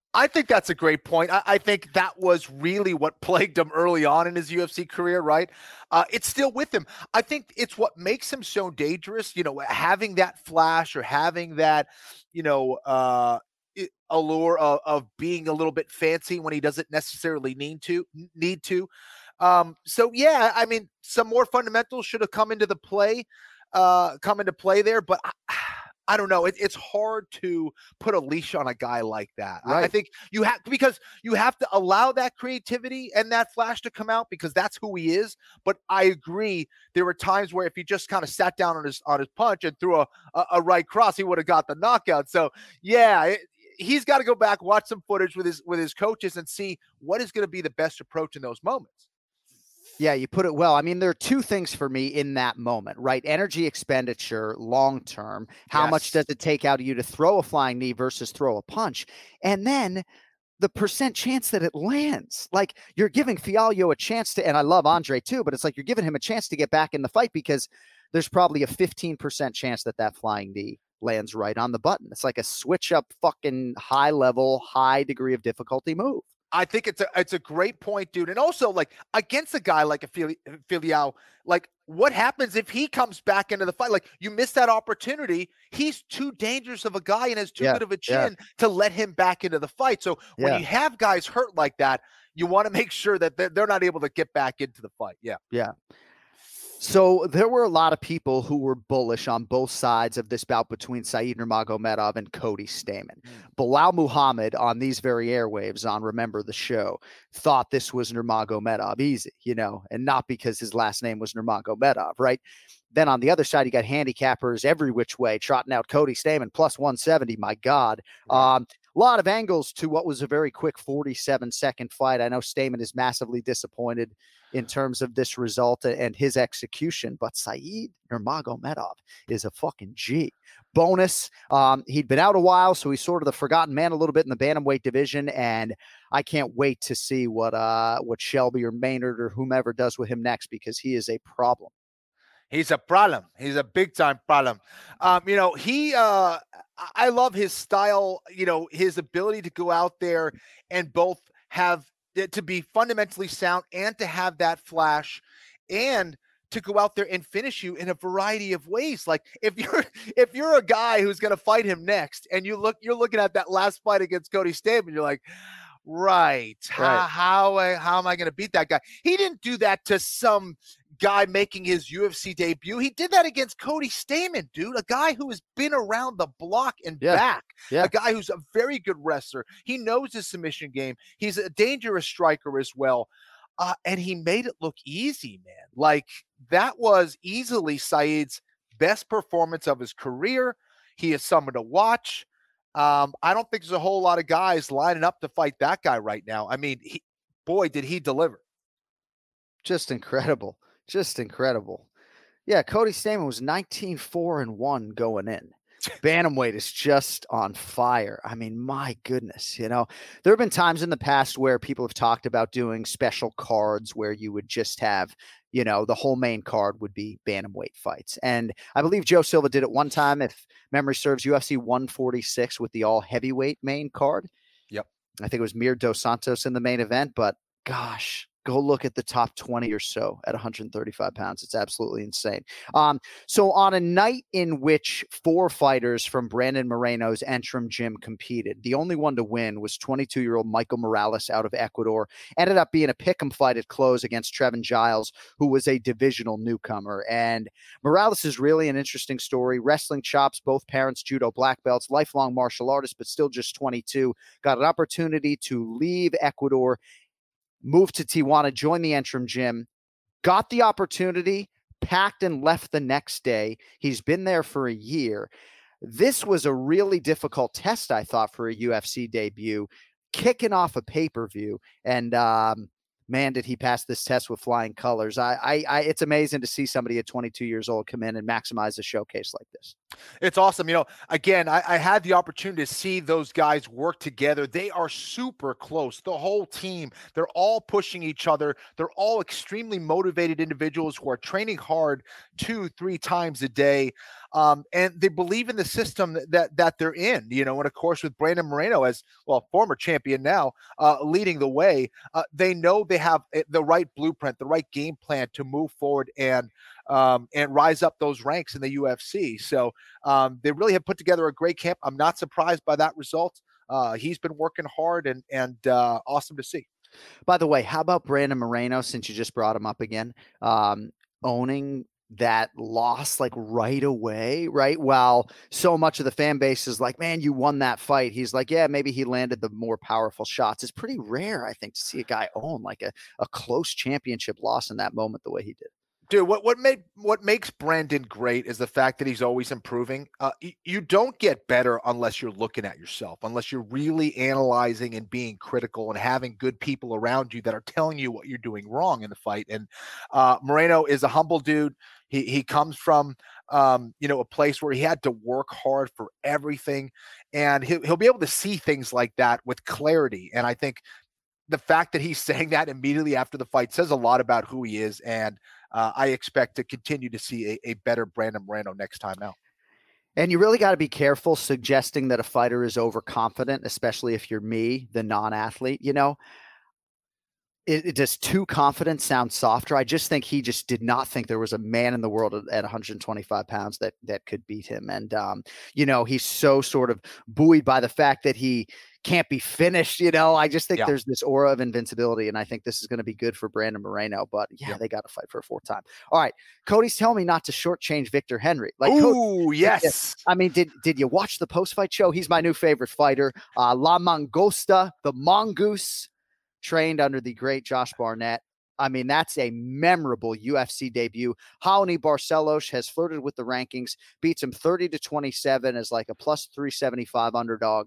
I think that's a great point. I, I think that was really what plagued him early on in his U F C career, right? Uh, it's still with him. I think it's what makes him so dangerous, you know, having that flash or having that, you know, uh, allure of, of being a little bit fancy when he doesn't necessarily need to, need to. Um, so, yeah, I mean, some more fundamentals should have come into the play, uh, come into play there, but I, I don't know. It, it's hard to put a leash on a guy like that. Right. I, I think you have because you have to allow that creativity and that flash to come out because that's who he is. But I agree. There were times where if he just kind of sat down on his on his punch and threw a, a, a right cross, he would have got the knockout. So yeah, it, he's got to go back, watch some footage with his with his coaches and see what is going to be the best approach in those moments. Yeah, you put it well. I mean, there are two things for me in that moment, right? Energy expenditure, long-term. How yes. much does it take out of you to throw a flying knee versus throw a punch? And then the percent chance that it lands. Like you're giving Fialho a chance to, and I love Andre too, but it's like you're giving him a chance to get back in the fight because there's probably a fifteen percent chance that that flying knee lands right on the button. It's like a switch up fucking high level, high degree of difficulty move. I think it's a it's a great point, dude. And also, like, against a guy like a Fialho, like, what happens if he comes back into the fight? Like, you miss that opportunity. He's too dangerous of a guy and has too yeah, good of a chin yeah. to let him back into the fight. So when yeah. you have guys hurt like that, you want to make sure that they're, they're not able to get back into the fight. Yeah. Yeah. So there were a lot of people who were bullish on both sides of this bout between Said Nurmagomedov and Cody Stamann. Mm. Bilal Muhammad on these very airwaves on Remember the Show thought this was Nurmagomedov easy, you know, and not because his last name was Nurmagomedov, right? Then on the other side, you got handicappers every which way trotting out Cody Stamann plus one seventy. My God. Right. Um, a lot of angles to what was a very quick forty-seven second fight. I know Stamann is massively disappointed in terms of this result and his execution, but Said Nurmagomedov is a fucking G. Bonus, um, he'd been out a while, so he's sort of the forgotten man a little bit in the bantamweight division, and I can't wait to see what uh, what Shelby or Maynard or whomever does with him next because he is a problem. He's a problem. He's a big time problem. Um, you know, he, uh, I love his style, you know, his ability to go out there and both have to be fundamentally sound and to have that flash and to go out there and finish you in a variety of ways. Like if you're, if you're a guy who's going to fight him next and you look, you're looking at that last fight against Cody Stamann, you're like, right. How, right. how, how am I going to beat that guy? He didn't do that to some guy making his U F C debut. He did that against Cody Stamann, dude, a guy who has been around the block and yeah. back, yeah. a guy who's a very good wrestler. He knows his submission game. He's a dangerous striker as well. Uh, and he made it look easy, man. Like that was easily Said's best performance of his career. He is someone to watch. Um, I don't think there's a whole lot of guys lining up to fight that guy right now. I mean, he, boy, did he deliver. Just incredible. Just incredible. Yeah, Cody Stamann was nineteen four and one going in. Bantamweight is just on fire. I mean, my goodness, you know, there have been times in the past where people have talked about doing special cards where you would just have, you know, the whole main card would be bantamweight fights. And I believe Joe Silva did it one time, if memory serves, U F C one forty-six with the all heavyweight main card. Yep. I think it was Mir Dos Santos in the main event, but gosh, go look at the top twenty or so at one thirty-five pounds. It's absolutely insane. Um, so on a night in which four fighters from Brandon Moreno's Entrim Gym competed, the only one to win was twenty-two-year-old Michael Morales out of Ecuador. Ended up being a pick'em fight at close against Trevin Giles, who was a divisional newcomer. And Morales is really an interesting story. Wrestling chops, both parents judo black belts, lifelong martial artist, but still just twenty-two. Got an opportunity to leave Ecuador, moved to Tijuana, joined the Entrim Gym, got the opportunity, packed and left the next day. He's been there for a year. This was a really difficult test, I thought, for a U F C debut, kicking off a pay-per-view. And um, man, did he pass this test with flying colors. I, I, I, it's amazing to see somebody at twenty-two years old come in and maximize a showcase like this. It's awesome. You know, again, I, I had the opportunity to see those guys work together. They are super close. The whole team, they're all pushing each other. They're all extremely motivated individuals who are training hard two, three times a day. Um, and they believe in the system that, that that they're in, you know, and of course with Brandon Moreno as well, former champion now, uh, leading the way, uh, they know they have the right blueprint, the right game plan to move forward and um, and rise up those ranks in the U F C. So um, they really have put together a great camp. I'm not surprised by that result. Uh, he's been working hard and and uh, awesome to see. By the way, how about Brandon Moreno, since you just brought him up again, um, owning that loss like right away, right? While so much of the fan base is like, man, you won that fight. He's like, yeah, maybe he landed the more powerful shots. It's pretty rare, I think, to see a guy own like a, a close championship loss in that moment the way he did. Dude, what what made what makes Brandon great is the fact that he's always improving. Uh, y- you don't get better unless you're looking at yourself, unless you're really analyzing and being critical and having good people around you that are telling you what you're doing wrong in the fight. And uh, Moreno is a humble dude. He he comes from um, you know a place where he had to work hard for everything, and he'll he'll be able to see things like that with clarity. And I think the fact that he's saying that immediately after the fight says a lot about who he is. And uh, I expect to continue to see a, a better Brandon Moreno next time out. And you really got to be careful suggesting that a fighter is overconfident, especially if you're me, the non-athlete, you know. It, it does too confident sound softer. I just think he just did not think there was a man in the world at one hundred twenty-five pounds that that could beat him. And, um, you know, he's so sort of buoyed by the fact that he can't be finished. You know, I just think yeah. there's this aura of invincibility. And I think this is going to be good for Brandon Moreno. But, yeah, yeah. they got to fight for a fourth time. All right. Cody's telling me not to shortchange Victor Henry. Like, oh, yes. I mean, did did you watch the post-fight show? He's my new favorite fighter. Uh, La Mangosta, the mongoose, trained under the great Josh Barnett. I mean, that's a memorable U F C debut. Raoni Barcelos has flirted with the rankings, beats him thirty to twenty-seven as like a plus three seventy-five underdog.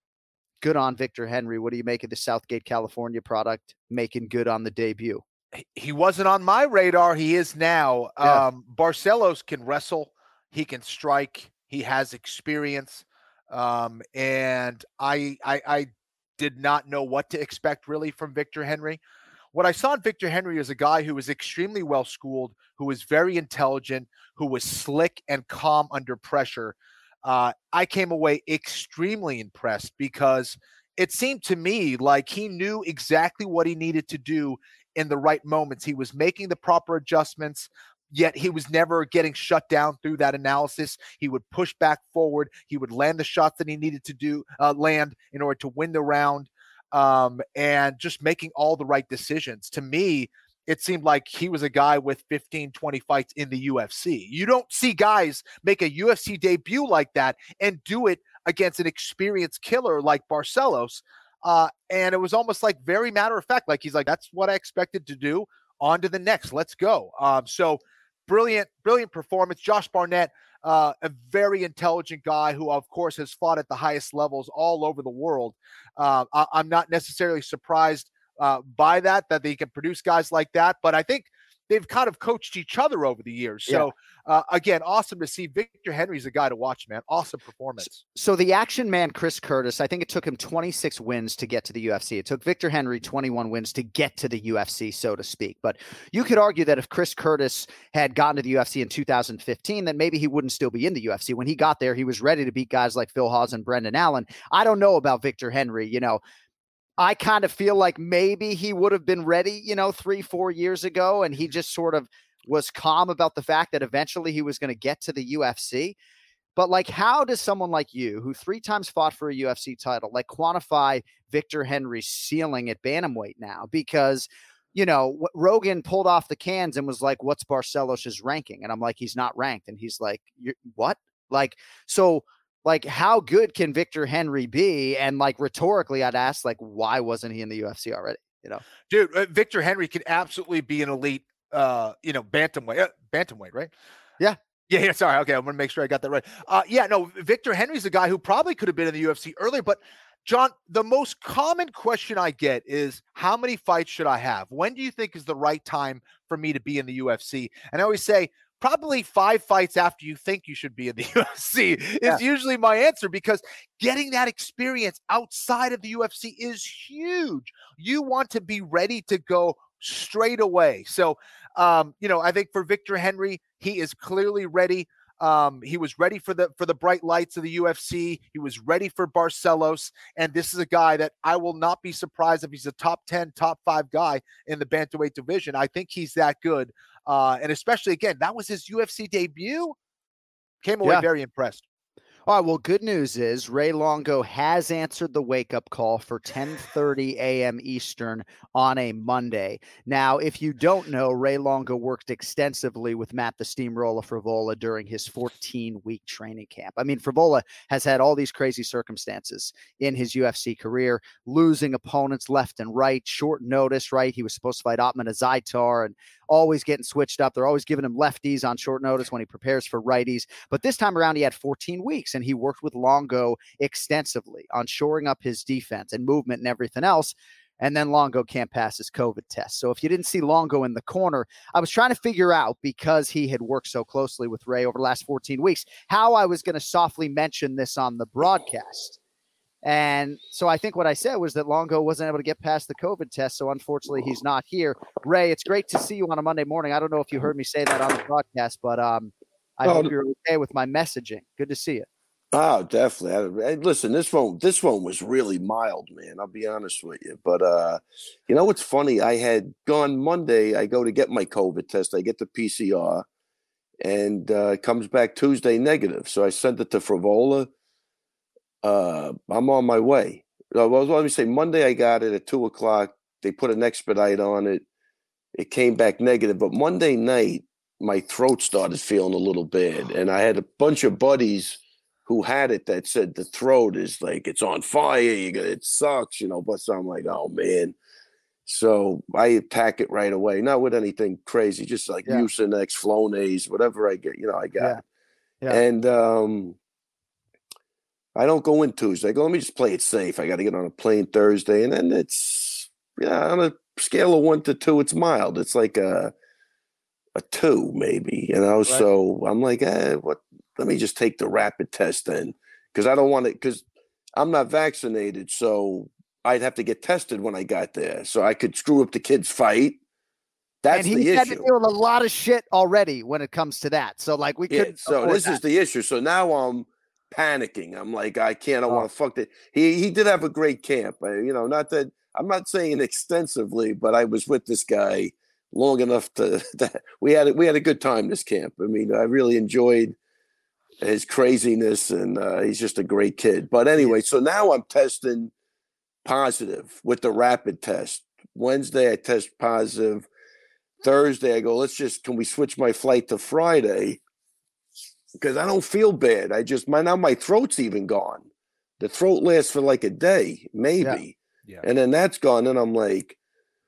Good on Victor Henry. What do you make of the Southgate, California product making good on the debut? He wasn't on my radar. He is now. Yeah. Um, Barcelos can wrestle. He can strike. He has experience. Um, and I, I, I, did not know what to expect really from Victor Henry. What I saw in Victor Henry is a guy who was extremely well-schooled, who was very intelligent, who was slick and calm under pressure. Uh, I came away extremely impressed because it seemed to me like he knew exactly what he needed to do in the right moments. He was making the proper adjustments, yet he was never getting shut down through that analysis. He would push back forward. He would land the shots that he needed to do uh, land in order to win the round, um, and just making all the right decisions. To me, it seemed like he was a guy with fifteen, twenty fights in the U F C. You don't see guys make a U F C debut like that and do it against an experienced killer like Barcelos. Uh, and it was almost like very matter of fact, like he's like, that's what I expected to do. On to the next. Let's go. Um, so brilliant, brilliant performance. Josh Barnett, uh, a very intelligent guy who, of course, has fought at the highest levels all over the world. Uh, I, I'm not necessarily surprised uh, by that, that they can produce guys like that. But I think they've kind of coached each other over the years. So, yeah. uh, again, awesome to see. Victor Henry's a guy to watch, man. Awesome performance. So the action man, Chris Curtis, I think it took him twenty-six wins to get to the U F C. It took Victor Henry twenty-one wins to get to the U F C, so to speak. But you could argue that if Chris Curtis had gotten to the U F C in two thousand fifteen, then maybe he wouldn't still be in the U F C. When he got there, he was ready to beat guys like Phil Hawes and Brendan Allen. I don't know about Victor Henry, you know. I kind of feel like maybe he would have been ready, you know, three, four years ago, and he just sort of was calm about the fact that eventually he was going to get to the U F C. But, like, how does someone like you, who three times fought for a U F C title, like, quantify Victor Henry's ceiling at bantamweight now? Because, you know, Rogan pulled off the cans and was like, what's Barcelos' ranking? And I'm like, he's not ranked. And he's like, You're, what? Like, so – Like, how good can Victor Henry be? And, like, rhetorically, I'd ask, like, why wasn't he in the U F C already? You know, dude, uh, Victor Henry could absolutely be an elite, uh, you know, bantamweight, uh, bantamweight, right? Yeah. Yeah. Yeah. Sorry. Okay. I want to make sure I got that right. Uh, yeah. No, Victor Henry's a guy who probably could have been in the U F C earlier. But, John, the most common question I get is, how many fights should I have? When do you think is the right time for me to be in the U F C? And I always say, probably five fights after you think you should be in the U F C is Yeah. usually my answer, because getting that experience outside of the U F C is huge. You want to be ready to go straight away. So, um, you know, I think for Victor Henry, he is clearly ready. Um, he was ready for the for the bright lights of the U F C. He was ready for Barcelos, and this is a guy that I will not be surprised if he's a top ten, top five guy in the bantamweight division. I think he's that good, uh, and especially again, that was his U F C debut. Came away Yeah. very impressed. All right, well, good news is Ray Longo has answered the wake-up call for ten thirty a.m. Eastern on a Monday. Now, if you don't know, Ray Longo worked extensively with Matt the Steamroller Frivola during his fourteen-week training camp. I mean, Frivola has had all these crazy circumstances in his U F C career, losing opponents left and right, short notice, right? He was supposed to fight Atman Azaitar and always getting switched up. They're always giving him lefties on short notice when he prepares for righties. But this time around, he had fourteen weeks, and he worked with Longo extensively on shoring up his defense and movement and everything else. And then Longo can't pass his COVID test. So if you didn't see Longo in the corner, I was trying to figure out, because he had worked so closely with Ray over the last fourteen weeks, how I was going to softly mention this on the broadcast. And so I think what I said was that Longo wasn't able to get past the COVID test, so unfortunately he's not here. Ray, it's great to see you on a Monday morning. I don't know if you heard me say that on the broadcast, but um, I oh, hope you're okay with my messaging. Good to see you. Oh, definitely. I, I, listen, this one, this one was really mild, man. I'll be honest with you. But uh, you know what's funny? I had gone Monday. I go to get my COVID test. I get the P C R, and uh, it comes back Tuesday negative. So I sent it to Frivola. Uh, I'm on my way. Uh, well, let me say Monday I got it at two o'clock. They put an expedite on it. It came back negative. But Monday night, my throat started feeling a little bad. And I had a bunch of buddies who had it that said the throat is like, it's on fire. You got, it sucks, you know. But so I'm like, oh, man. So I attack it right away. Not with anything crazy, just like yeah. Mucinex, Flonase, whatever I get, you know, I got yeah. it. Yeah. And, um, I don't go in Tuesday. I go, let me just play it safe. I got to get on a plane Thursday. And then it's, yeah, on a scale of one to two, it's mild. It's like a, a two maybe, you know? Right. So I'm like, eh, what? Let me just take the rapid test then. Because I don't want to, because I'm not vaccinated. So I'd have to get tested when I got there. So I could screw up the kid's fight. That's and the he's had issue. to deal with a lot of shit already when it comes to that. So like we could. Yeah, so this that. is the issue. So now I'm panicking. I'm like, I can't, I oh. want to fuck that. He he did have a great camp. I, you know, not that I'm not saying extensively, but I was with this guy long enough to that we had we had a good time this camp. I mean, I really enjoyed his craziness, and uh, he's just a great kid. But anyway, so now I'm testing positive with the rapid test. Wednesday I test positive. Thursday I go, let's just, can we switch my flight to Friday? Because I don't feel bad. I just, my now my throat's even gone. The throat lasts for like a day, maybe. Yeah. Yeah. And then that's gone. And I'm like,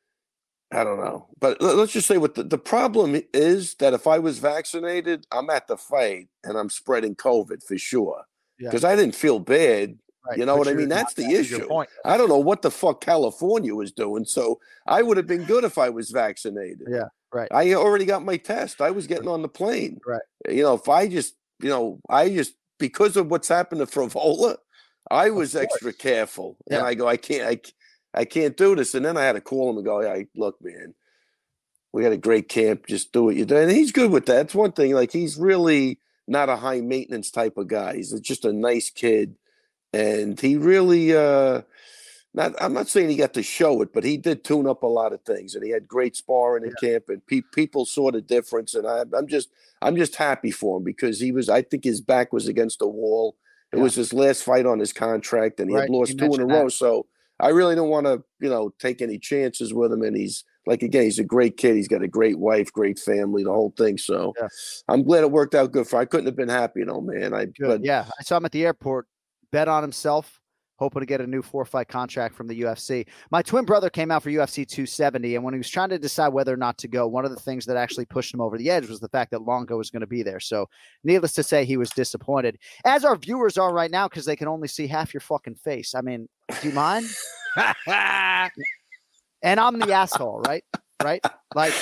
I don't know. But let's just say what the, the problem is that if I was vaccinated, I'm at the fight and I'm spreading COVID for sure. Because yeah. I didn't feel bad. Right. You know but what I mean? That's the issue. I don't know what the fuck California was doing. So I would have been good if I was vaccinated. Yeah, right. I already got my test. I was getting on the plane. Right. You know, if I just, you know, I just, because of what's happened to Frivola, I was extra careful. Yeah. And I go, I can't, I, I can't do this. And then I had to call him and go, hey, look, man, we had a great camp. Just do what you do. And he's good with that. That's one thing. Like, he's really not a high maintenance type of guy. He's just a nice kid. And he really, uh, not, I'm not saying he got to show it, but he did tune up a lot of things, and he had great sparring in yeah. camp, and pe- people saw the difference. And I, I'm just, I'm just happy for him because he was, I think his back was against the wall. It yeah. was his last fight on his contract, and he right. had lost you two in a row. That. So I really don't want to, you know, take any chances with him. And he's like, again, he's a great kid. He's got a great wife, great family, the whole thing. So yeah. I'm glad it worked out good for. I couldn't have been happy, you know, man. I, but, yeah, I saw him at the airport. Bet on himself, hoping to get a new four-fight contract from the U F C. My twin brother came out for U F C two seventy, and when he was trying to decide whether or not to go, one of the things that actually pushed him over the edge was the fact that Longo was going to be there. So needless to say, he was disappointed, as our viewers are right now, because they can only see half your fucking face. I mean, do you mind? And I'm the asshole, right? Right? Like,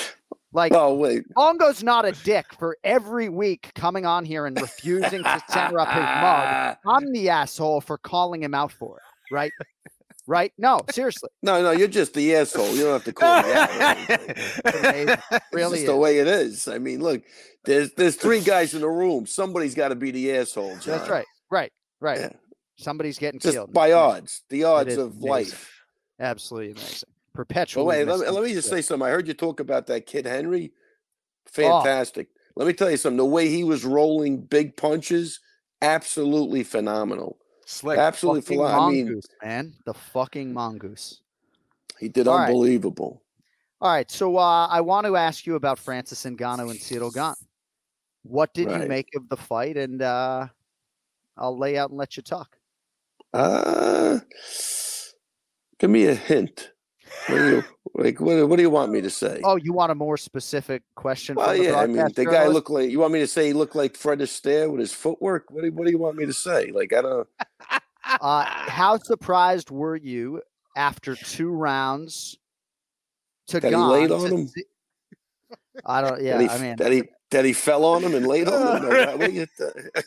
Like, oh wait, Longo's not a dick for every week coming on here and refusing to center up his mug. I'm the asshole for calling him out for it, right? Right? No, seriously. No, no, you're just the asshole. You don't have to call me out. It's amazing. It really it's is. the way it is. I mean, look, there's there's three guys in the room. Somebody's got to be the asshole, John. That's right. Right. Right. Yeah. Somebody's getting Just killed. by odds, the odds is of amazing. life. Absolutely amazing. But Perpetually. wait, let me, let me just say something. I heard you talk about that kid Henry. Fantastic. Oh. Let me tell you something. The way he was rolling big punches, absolutely phenomenal. Slick. Absolutely phenomenal. I mean, man, the fucking mongoose. He did All unbelievable. Right. All right, so uh, I want to ask you about Francis Ngannou and Ciryl Gane. What did Right. you make of the fight? And uh, I'll lay out and let you talk. Uh, give me a hint. What do you like? What, what do you want me to say? Oh, you want a more specific question? Well, from the yeah. I mean, the guy journalist? looked like. You want me to say he looked like Fred Astaire with his footwork? What do, what do you want me to say? Like I don't. Uh, how surprised were you after two rounds to That he Gane laid on to him? see- I don't. Yeah, that he, I mean, that he that he fell on him and laid on him. No, what do you?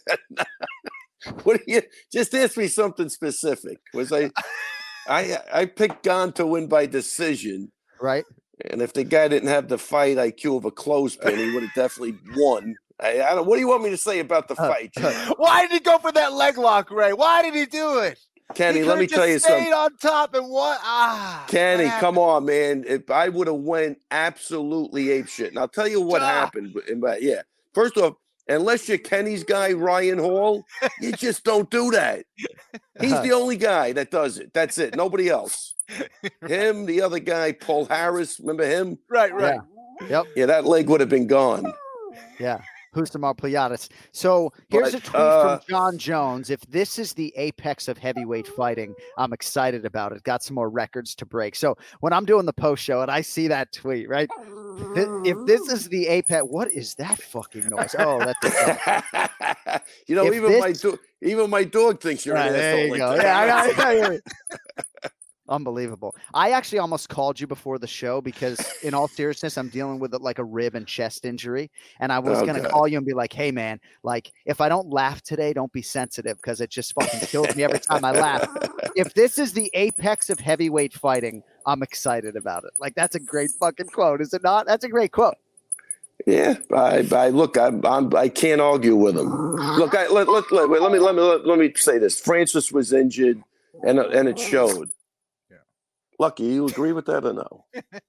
What do you? Just ask me something specific. Was I? I I picked Gane to win by decision. right? And if the guy didn't have the fight I Q of a clothespin, he would have definitely won. I, I don't. What do you want me to say about the fight, John? Why did he go for that leg lock, Ray? Why did he do it? Kenny? He Let me could've tell you just stayed something. on top and what? Ah, Kenny, what come on, man. If I would have went absolutely apeshit, and I'll tell you what Ah. happened. But, but yeah, first off, unless you're Kenny's guy, Ryan Hall, you just don't do that. He's the only guy that does it. That's it. Nobody else. Him, the other guy, Paul Harris. Remember him? Right, right. Yep. Yeah, that leg would have been gone. Yeah. Hustamar Pliatis. So here's But, a tweet uh, from John Jones. If this is the apex of heavyweight fighting, I'm excited about it. Got some more records to break. So when I'm doing the post show and I see that tweet, right? Th- if this is the apex, what is that fucking noise? Oh, that's you know, If even this- my do- even my dog thinks you're right, an there asshole. you like go. that. Yeah, I got it. Unbelievable. I actually almost called you before the show because, in all seriousness, I'm dealing with like a rib and chest injury. And I was Oh, going to God. call you and be like, hey, man, like, if I don't laugh today, don't be sensitive because it just fucking kills me every time I laugh. If this is the apex of heavyweight fighting, I'm excited about it. Like, that's a great fucking quote, is it not? That's a great quote. Yeah, I, I look, I'm, I'm, I can't argue with him. Look, I, let, let, let, wait, let me let me let, let me say this. Francis was injured, and and it showed. Lucky, you agree with that or no?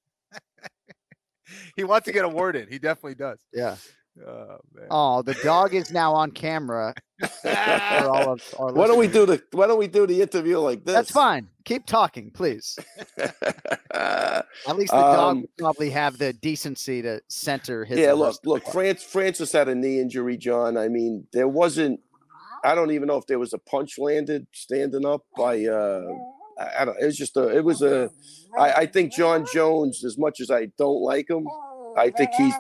He wants to get a word in. He definitely does. Yeah. Oh, man. Oh, the dog is now on camera for all of our Why don't we listeners. do the Why don't we do the interview like this? That's fine. Keep talking, please. Uh, At least the dog Um, would probably have the decency to center his. yeah, or her look, look. France, Francis had a knee injury, John. I mean, there wasn't. I don't even know if there was a punch landed standing up by. Uh, I, I don't. It was just a. It was a. I, I think John Jones, as much as I don't like him, I think he's.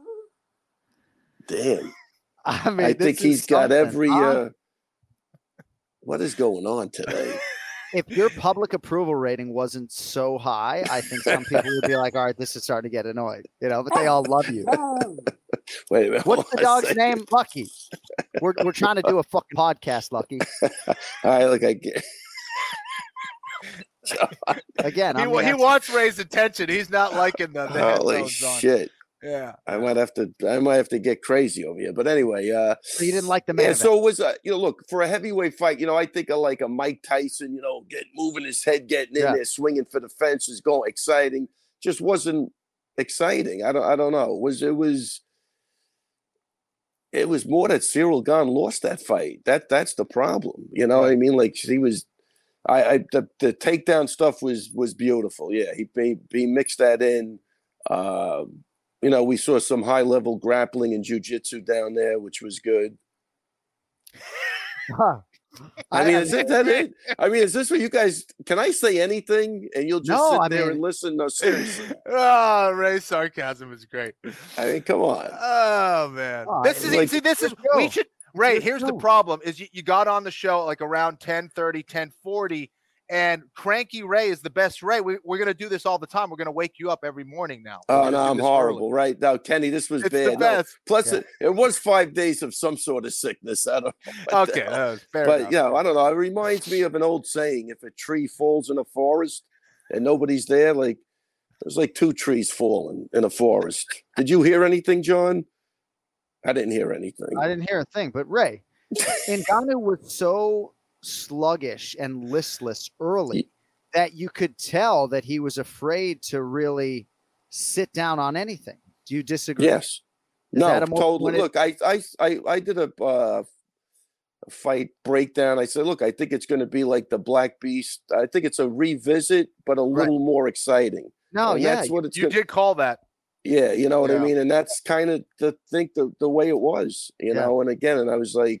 Damn. I mean, I this think is he's got something, every. huh? Uh, what is going on today? If your public approval rating wasn't so high, I think some people would be like, "All right, this is starting to get annoyed," you know. But they all love you. Wait a minute. hold What's the on a dog's second. name? Lucky. We're we're trying to do a fucking podcast, Lucky. All right, look, I get. Again, He, I'm wa- the he ex- wants Ray's attention. He's not liking the, the Holy headphones on. shit! Yeah. I might have to. I might have to get crazy over here. But anyway, uh, So you didn't like the man. yeah. event. So it was. Uh, you know, look, for a heavyweight fight, you know, I think of like a Mike Tyson. You know, get moving his head, getting in Yeah. there, swinging for the fences, going exciting. Just wasn't exciting. I don't. I don't know. It was it was. It was more that Ciryl Gane lost that fight. That that's the problem. You know what I mean? Like he was. I, I the, the takedown stuff was was beautiful. Yeah, he he, he mixed that in. Uh, you know, we saw some high level grappling and jiu-jitsu down there, which was good. Huh. I mean, I- is that, that it? I mean, is this what you guys? Can I say anything and you'll just No, sit I there mean- and listen? No, seriously. Oh, Ray's sarcasm is great. I mean, come on. Oh man, Oh, this is like- see. This is Let's we go. should. Ray, Let's here's the go. problem: is you, you got on the show like around ten thirty, ten forty, And Cranky Ray is the best Ray. We, we're going to do this all the time. We're going to wake you up every morning now. Oh, no, I'm horrible, early. Right? Now, Kenny, this was it's bad. No, plus, yeah. it, it was five days of some sort of sickness. I don't know. Okay, that was fair But, enough. yeah, I don't know. It reminds me of an old saying, if a tree falls in a forest and nobody's there, like, there's like two trees falling in a forest. Did you hear anything, John? I didn't hear anything. I didn't hear a thing. But, Ray, Ngannou was so sluggish and listless early that you could tell that he was afraid to really sit down on anything. Do you disagree? Yes. Is no, totally. Look, I, I, I, I did a, uh, a fight breakdown. I said, look, I think it's going to be like the Black Beast. I think it's a revisit, but a little right. more exciting. No, and yeah. That's what it's you gonna, did call that. Yeah, you know what yeah. I mean? And that's kind of the think the, the way it was, you yeah. know, and again, and I was like,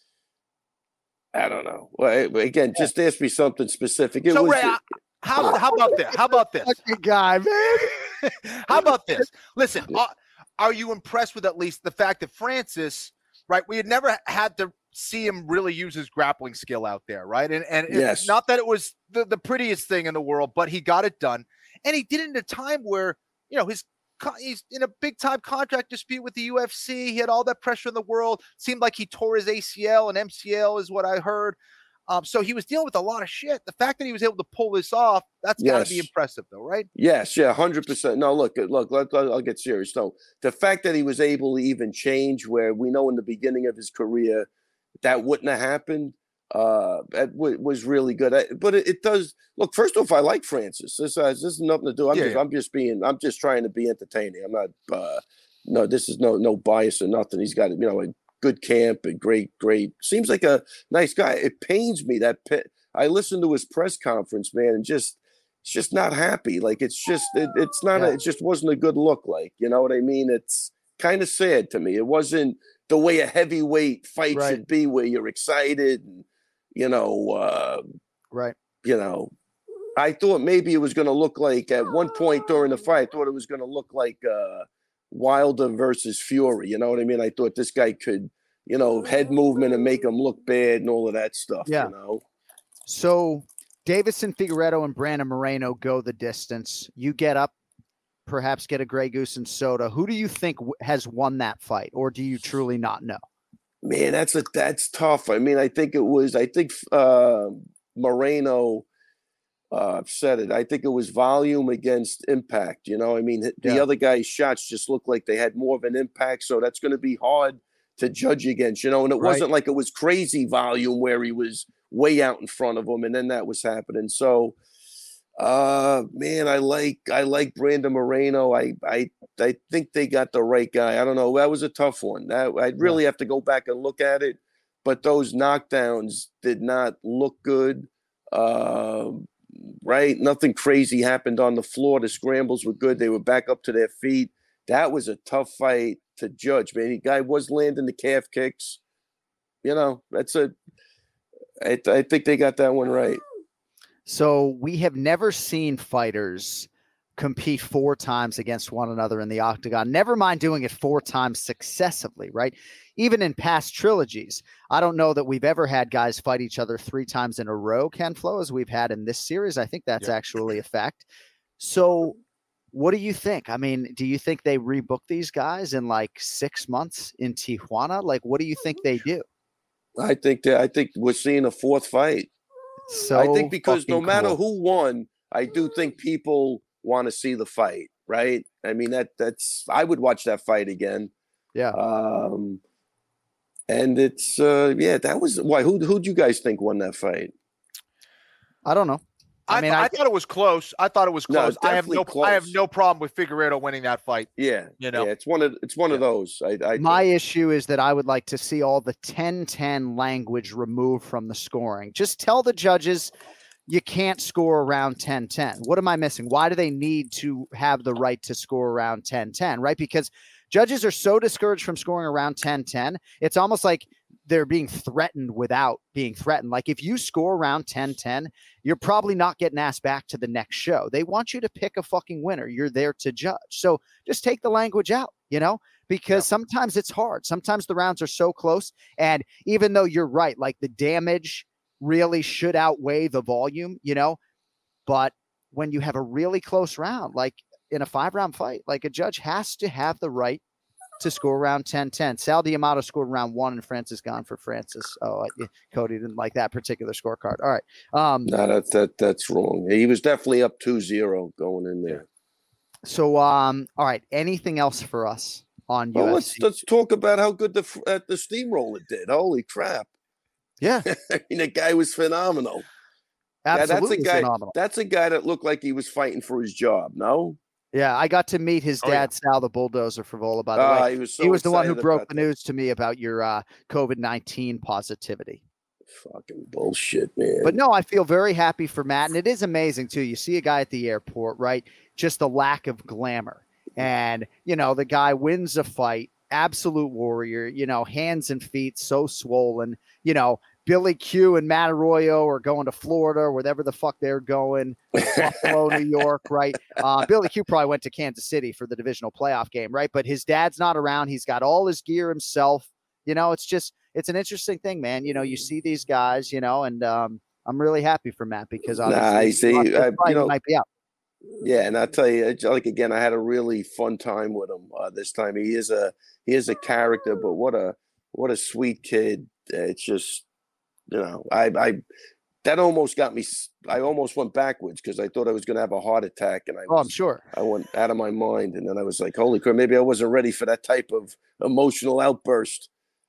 I don't know. Well, again, just ask me something specific. It so, was, Ray, it, how, how about this? How about this? Fucking guy, man. How about this? Listen, are, are you impressed with at least the fact that Francis, right? We had never had to see him really use his grappling skill out there, right? And and yes. it's not that it was the, the prettiest thing in the world, but he got it done. And he did it in a time where, you know, his he's in a big time contract dispute with the U F C. He had all that pressure in the world. Seemed like he tore his A C L and M C L is what I heard. Um, so he was dealing with a lot of shit. The fact that he was able to pull this off, that's yes. got to be impressive though, right? Yes. Yeah. hundred percent. No, look, look, look, I'll get serious. No, the fact that he was able to even change where we know in the beginning of his career that wouldn't have happened. Uh, it w- was really good. I, but it, it does look. First off, I like Francis. This has this has nothing to do. I'm yeah, just yeah. I'm just being. I'm just trying to be entertaining. I'm not. Uh, no, this is no no bias or nothing. He's got you know a good camp and great great. Seems like a nice guy. It pains me that pit. I listened to his press conference, man, and just it's just not happy. Like it's just it, it's not. Yeah. A, it just wasn't a good look. Like you know what I mean. It's kind of sad to me. It wasn't the way a heavyweight fight right. should be, where you're excited and. You know, uh, right. You know, I thought maybe it was going to look like at one point during the fight, I thought it was going to look like uh, Wilder versus Fury. You know what I mean? I thought this guy could, you know, head movement and make him look bad and all of that stuff. Yeah. You know. So Deiveson Figueiredo and Brandon Moreno go the distance. You get up, perhaps get a Grey Goose and soda. Who do you think w- has won that fight, or do you truly not know? Man, that's a that's tough. I mean, I think it was. I think uh, Moreno uh, said it. I think it was volume against impact. You know, I mean, the yeah. other guy's shots just looked like they had more of an impact. So that's going to be hard to judge against. You know, and it right. wasn't like it was crazy volume where he was way out in front of him, and then that was happening. So, uh, man, I like I like Brandon Moreno. I I. I think they got the right guy. I don't know. That was a tough one. That I'd really yeah. have to go back and look at it. But those knockdowns did not look good. Uh, right? Nothing crazy happened on the floor. The scrambles were good. They were back up to their feet. That was a tough fight to judge, man. The guy was landing the calf kicks. You know, that's a I, I think they got that one right. So we have never seen fighters compete four times against one another in the octagon. Never mind doing it four times successively, right? Even in past trilogies, I don't know that we've ever had guys fight each other three times in a row, Ken Flo, as we've had in this series. I think that's yeah. actually a fact. So what do you think? I mean, do you think they rebook these guys in like six months in Tijuana? Like, what do you think they do? I think that I think we're seeing a fourth fight. So I think because no matter cool. who won, I do think people want to see the fight, right? I mean, that that's I would watch that fight again. Yeah. Um, and it's uh, yeah, that was why. Who who do you guys think won that fight? I don't know. I, I mean, th- I, I thought it was close. I thought it was close. No, I have no, close. I have no problem with Figueiredo winning that fight. Yeah, you know, yeah, it's one of it's one yeah. of those. I, I my think. issue is that I would like to see all the ten ten language removed from the scoring. Just tell the judges you can't score around ten ten. What am I missing? Why do they need to have the right to score around ten ten? Right, because judges are so discouraged from scoring around ten ten. It's almost like they're being threatened without being threatened. Like if you score around ten ten, you're probably not getting asked back to the next show. They want you to pick a fucking winner. You're there to judge. So just take the language out, you know, because yeah. sometimes it's hard. Sometimes the rounds are so close. And even though you're right, like the damage really should outweigh the volume, you know, but when you have a really close round, like in a five round fight, like a judge has to have the right to score around ten ten. Sal D'Amato scored round one and Francis gone for Francis. Oh, Cody didn't like that particular scorecard. All right. Um, no, that, that, that's wrong. He was definitely up two zero going in there. So, um, all right. Anything else for us on well, U F C? Let's, let's talk about how good the uh, the steamroller did. Holy crap. Yeah. I mean, the guy was phenomenal. Absolutely yeah, that's a guy, phenomenal. That's a guy that looked like he was fighting for his job, no? Yeah, I got to meet his dad, oh, yeah. Sal the Bulldozer Frivola, by the uh, way. He was, so he was the one who broke the that. news to me about your uh, COVID nineteen positivity. Fucking bullshit, man. But no, I feel very happy for Matt. And it is amazing, too. You see a guy at the airport, right? Just the lack of glamour. And, you know, the guy wins a fight, absolute warrior, you know, hands and feet so swollen, you know, Billy Q and Matt Arroyo are going to Florida or wherever the fuck they're going, Buffalo, New York, right? Uh, Billy Q probably went to Kansas City for the divisional playoff game, right? But his dad's not around. He's got all his gear himself. You know, it's just, it's an interesting thing, man. You know, you see these guys, you know, and um, I'm really happy for Matt because obviously nah, I see, I, you know, might be out. Yeah, and I'll tell you, like again, I had a really fun time with him uh, this time. He is a he is a character, but what a what a sweet kid. It's just, you know, I I that almost got me. I almost went backwards because I thought I was going to have a heart attack, and I was, oh, I'm sure I went out of my mind, and then I was like, holy crap, maybe I wasn't ready for that type of emotional outburst.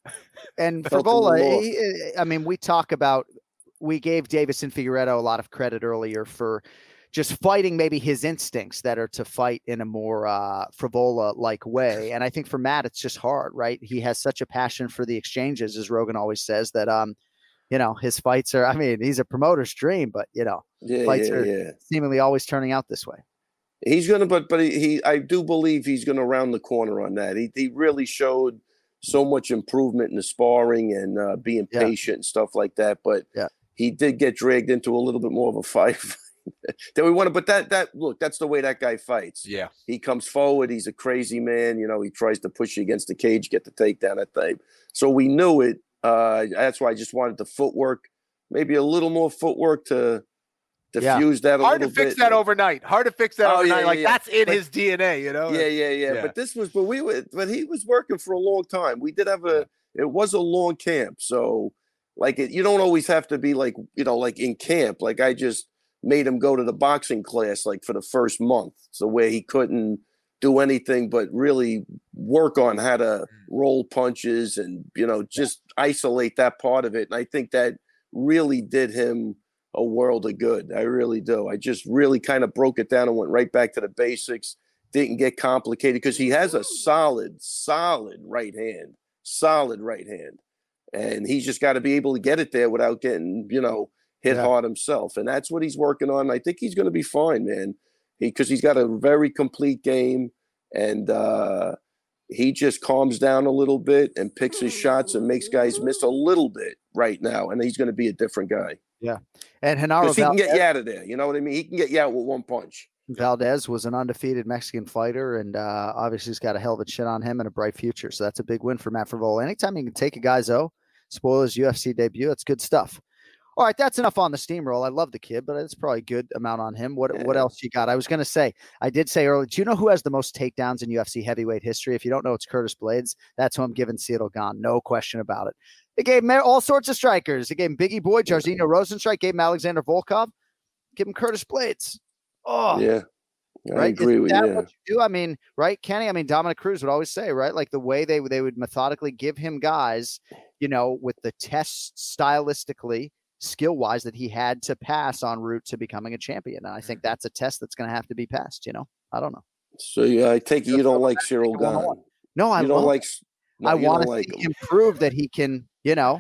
And Frivola, he, I mean, we talk about we gave Davison Figueiredo a lot of credit earlier for just fighting maybe his instincts that are to fight in a more uh, Frivola-like way. And I think for Matt, it's just hard, right? He has such a passion for the exchanges, as Rogan always says, that, um, you know, his fights are, I mean, he's a promoter's dream, but, you know, yeah, fights yeah, are yeah. seemingly always turning out this way. He's going to, but, but he, he, I do believe he's going to round the corner on that. He, he really showed so much improvement in the sparring and uh, being yeah. patient and stuff like that. But yeah. he did get dragged into a little bit more of a fight. That we want to, but that that look, that's the way that guy fights. Yeah, he comes forward. He's a crazy man. You know, he tries to push you against the cage, get the takedown at type. So we knew it. Uh, that's why I just wanted the footwork, maybe a little more footwork to diffuse yeah. that. A Hard little to fix bit. that overnight. Hard to fix that oh, overnight. Yeah, like yeah. that's in but, his D N A. You know. Yeah, yeah, yeah, yeah. But this was, but we were, but he was working for a long time. We did have a. It was a long camp, so like it, you don't always have to be like you know like in camp. Like I just. Made him go to the boxing class like for the first month, so where he couldn't do anything but really work on how to roll punches and you know just isolate that part of it. And I think that really did him a world of good. I really do. I just really kind of broke it down and went right back to the basics. Didn't get complicated because he has a solid, solid right hand, solid right hand, and he's just got to be able to get it there without getting you know. hit yeah. hard himself, and that's what he's working on. I think he's going to be fine, man, because he, he's got a very complete game, and uh, he just calms down a little bit and picks his shots and makes guys miss a little bit right now, and he's going to be a different guy. Yeah, and Genaro he can get you out of there. You know what I mean? He can get you out with one punch. Valdez was an undefeated Mexican fighter, and uh, obviously he's got a hell of a chin on him and a bright future. So that's a big win for Matt Frivola. Anytime you can take a guy's O, spoil his U F C debut, that's good stuff. All right, that's enough on the steamroll. I love the kid, but it's probably a good amount on him. What yeah. what else you got? I was going to say, I did say earlier, do you know who has the most takedowns in U F C heavyweight history? If you don't know, it's Curtis Blades. That's who I'm giving Ciryl Gane. No question about it. It gave him all sorts of strikers. It gave him Biggie Boy, Jairzinho Rozenstruik, gave him Alexander Volkov. Give him Curtis Blades. Oh, yeah. I right? agree Is with that you. What you do? I mean, right, Kenny? I mean, Dominic Cruz would always say, right? Like the way they, they would methodically give him guys, you know, with the tests stylistically, skill-wise that he had to pass en route to becoming a champion. And I think that's a test that's going to have to be passed, you know? I don't know. So yeah, I take it you don't like Ciryl Gane. No, I you don't love like no, I want to like see him prove that he can, you know.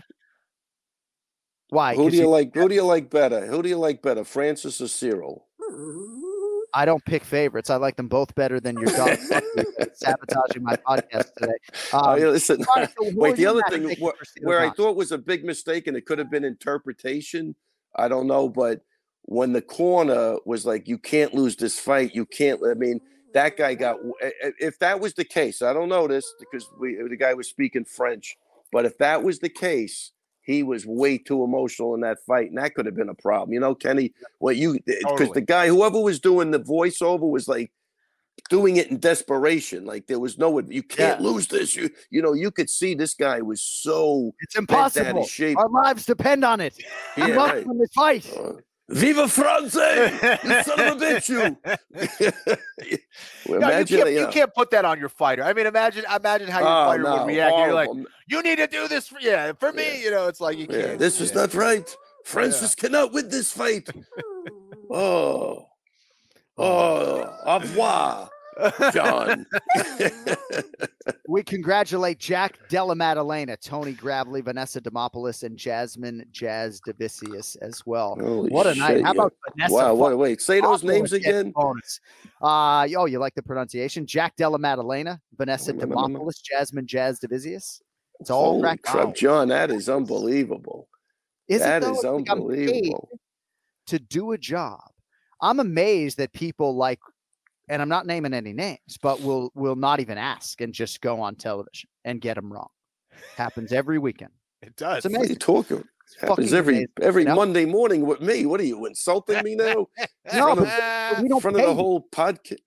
Why? Who do you he, like? Who do you like better? Who do you like better, Francis or Ciryl? I don't pick favorites. I like them both better than your dog sabotaging my podcast today. Um, oh, yeah, listen. Right, so wait, the other thing where, where I thought was a big mistake, and it could have been interpretation. I don't know, but when the corner was like, "You can't lose this fight. You can't." I mean, that guy got. If that was the case, I don't know this because we the guy was speaking French, but if that was the case, he was way too emotional in that fight, and that could have been a problem. You know, Kenny, what you because Totally. the guy, whoever was doing the voiceover, was like doing it in desperation. Like there was no, you can't Yeah. lose this. You, you know, you could see this guy was so It's bent out of impossible. shape. Our lives depend on it. Yeah, we must right. win this fight. Uh, Viva France! You son of a bitch, you! Well, No, you, imagine, can't, you you know. can't put that on your fighter. I mean, imagine imagine how your Oh, fighter no, would react. You're like, horrible. you need to do this for yeah, for me. You know, it's like you Yeah, can't. this is yeah. not right. Francis cannot win this fight. Oh, oh, au revoir, John. We congratulate Jack Della Maddalena, Tony Gravely, Vanessa Demopoulos, and Jasmine Jazz Devicius as well. Holy What a night. shit, How yeah. about Vanessa? Wow, wait, Fuck- wait, say those Demopoulos names gets again. bonus. Uh, oh, you like the pronunciation? Jack Della Maddalena, Vanessa No, no, no, no. Demopoulos, Jasmine Jazz Devicius. It's all Holy cracked crap, out. John, that is unbelievable. Is That it though? is Like, I'm paid unbelievable. to do a job. I'm amazed that people like, and I'm not naming any names, but will will not even ask and just go on television and get them wrong. Happens every weekend. It does. It's What are you amazing. talking? Happens fucking every amazing, every you know? Monday morning with me. What are you insulting me now? No, front but, of- but we In don't front of pay the you. whole podcast.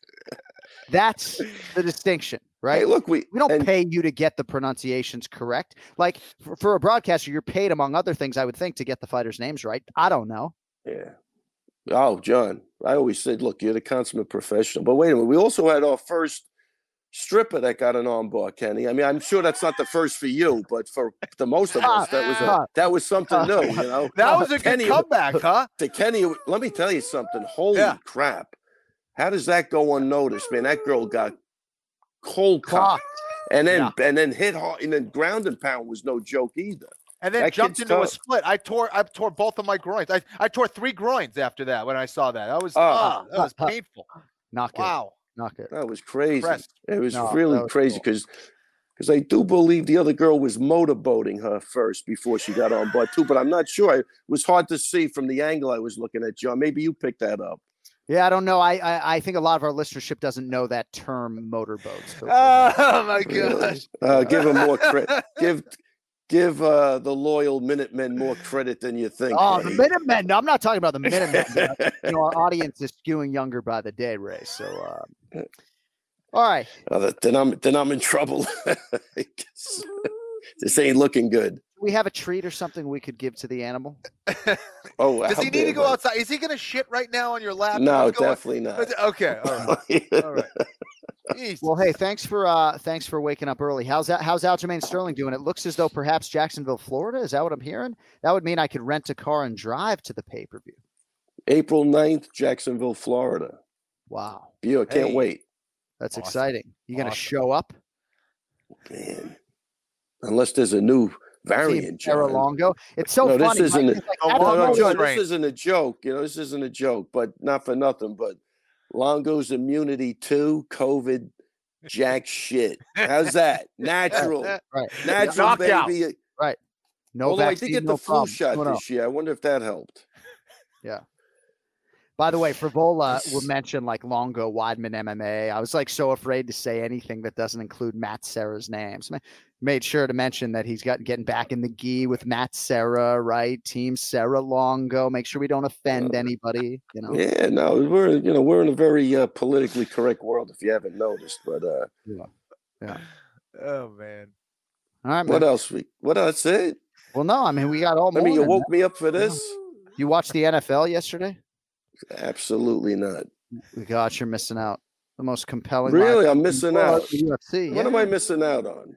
That's the distinction, right? Hey, look, we we don't and- pay you to get the pronunciations correct. Like for, for a broadcaster, you're paid among other things, I would think, to get the fighters' names right. I don't know. Yeah. Oh, John, I always said, look, you're the consummate professional. But wait a minute, we also had our first stripper that got an armbar, Kenny. I mean, I'm sure that's not the first for you, but for the most of us, that was a, that was something new, you know. That was a Kenny, good comeback, huh? to Kenny, let me tell you something. Holy Yeah. crap. How does that go unnoticed, man? That girl got cold cocked. And then and then hit hard, and then ground and pound was no joke either. And then That jumped kid's into a tough. split. I tore I tore both of my groins. I, I tore three groins after that when I saw that. That was Oh. ah, that was painful. Not good. Wow. Not good. That was crazy. Impressed. It was No, really that was crazy cool. because because I do believe the other girl was motorboating her first before she got on board too, but I'm not sure. It was hard to see from the angle I was looking at, John. Maybe you picked that up. Yeah, I don't know. I, I I think a lot of our listenership doesn't know that term, motorboats. So- Oh my Really? gosh. Uh, give him more credit. give give uh, the loyal Minutemen more credit than you think. Oh, the Ray. Minutemen. No, I'm not talking about the Minutemen. but, you know, our audience is skewing younger by the day, Ray. So, uh, all right. Uh, that- then I'm then I'm in trouble. This ain't looking good. Do we have a treat or something we could give to the animal? Oh, Does how he need to dare go that? outside? Is he gonna shit right now on your lap? No, What's going- definitely not. what's- Okay. All right. All right. Jeez. Well, hey, thanks for uh thanks for waking up early. How's that? How's Aljamain Sterling doing? It looks as though perhaps Jacksonville, Florida. Is that what I'm hearing? That would mean I could rent a car and drive to the pay per view. April ninth, Jacksonville, Florida. Wow, Yeah, I can't Hey. wait. that's Awesome. exciting. You gonna Awesome. show up? Man. Unless there's a new variant, Sarah John. Longo. It's so No, this funny. isn't Mike a- is like, Oh, "That's No, Longo no, amazing." John, strain. this isn't a joke. You know, this isn't a joke, but not for nothing. But Longo's immunity to COVID, jack shit. How's that? Natural. Right. Natural, Knockout. baby. No Although I vaccine, did get no the flu problem. shot No, no. this year. I wonder if that helped. By the way, Frivola will mention like Longo, Weidman, M M A. I was like so afraid to say anything that doesn't include Matt Serra's names. Ma- Made sure to mention that he's got getting back in the gi with Matt Serra, right? Team Serra Longo. Make sure we don't offend anybody. You know. Yeah, no, we're you know we're in a very uh, politically correct world. If you haven't noticed, but uh, Oh man. All right, man. what else? We what else? That's it. Well, no, I mean we got all I mean, you morning, woke me up for this. man. You watched the N F L yesterday? Absolutely not. Gosh, you're missing out. The most compelling. Really, lineup I'm in missing the world, out. the U F C. What yeah. am I missing out on?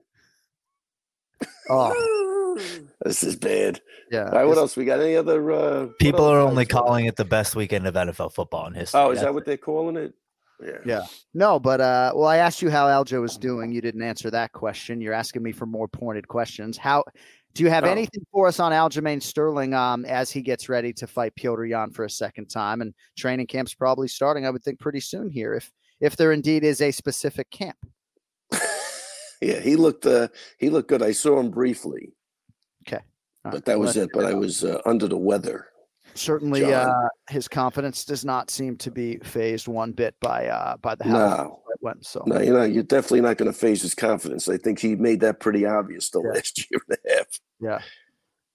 Oh, This is bad. yeah. All right, what It's- else? We got any other? Uh, what People else are guys only got? calling it the best weekend of N F L football in history. Oh, is That's that what they're calling it? Yeah. Yeah. No, but uh, well, I asked you how Aljo was doing. You didn't answer that question. You're asking me for more pointed questions. How do you have Oh. anything for us on Aljamain Sterling um, as he gets ready to fight Piotr Jan for a second time? And training camp's probably starting, I would think, pretty soon here, if if there indeed is a specific camp. Yeah, he looked. Uh, he looked good. I saw him briefly, All right, but that well, was that's it. But I was uh, under the weather. certainly John. uh, his confidence does not seem to be phased one bit by uh, by the how No, it went. So no, you know, you're definitely not going to phase his confidence. I think he made that pretty obvious the Yeah. last year and a half. yeah.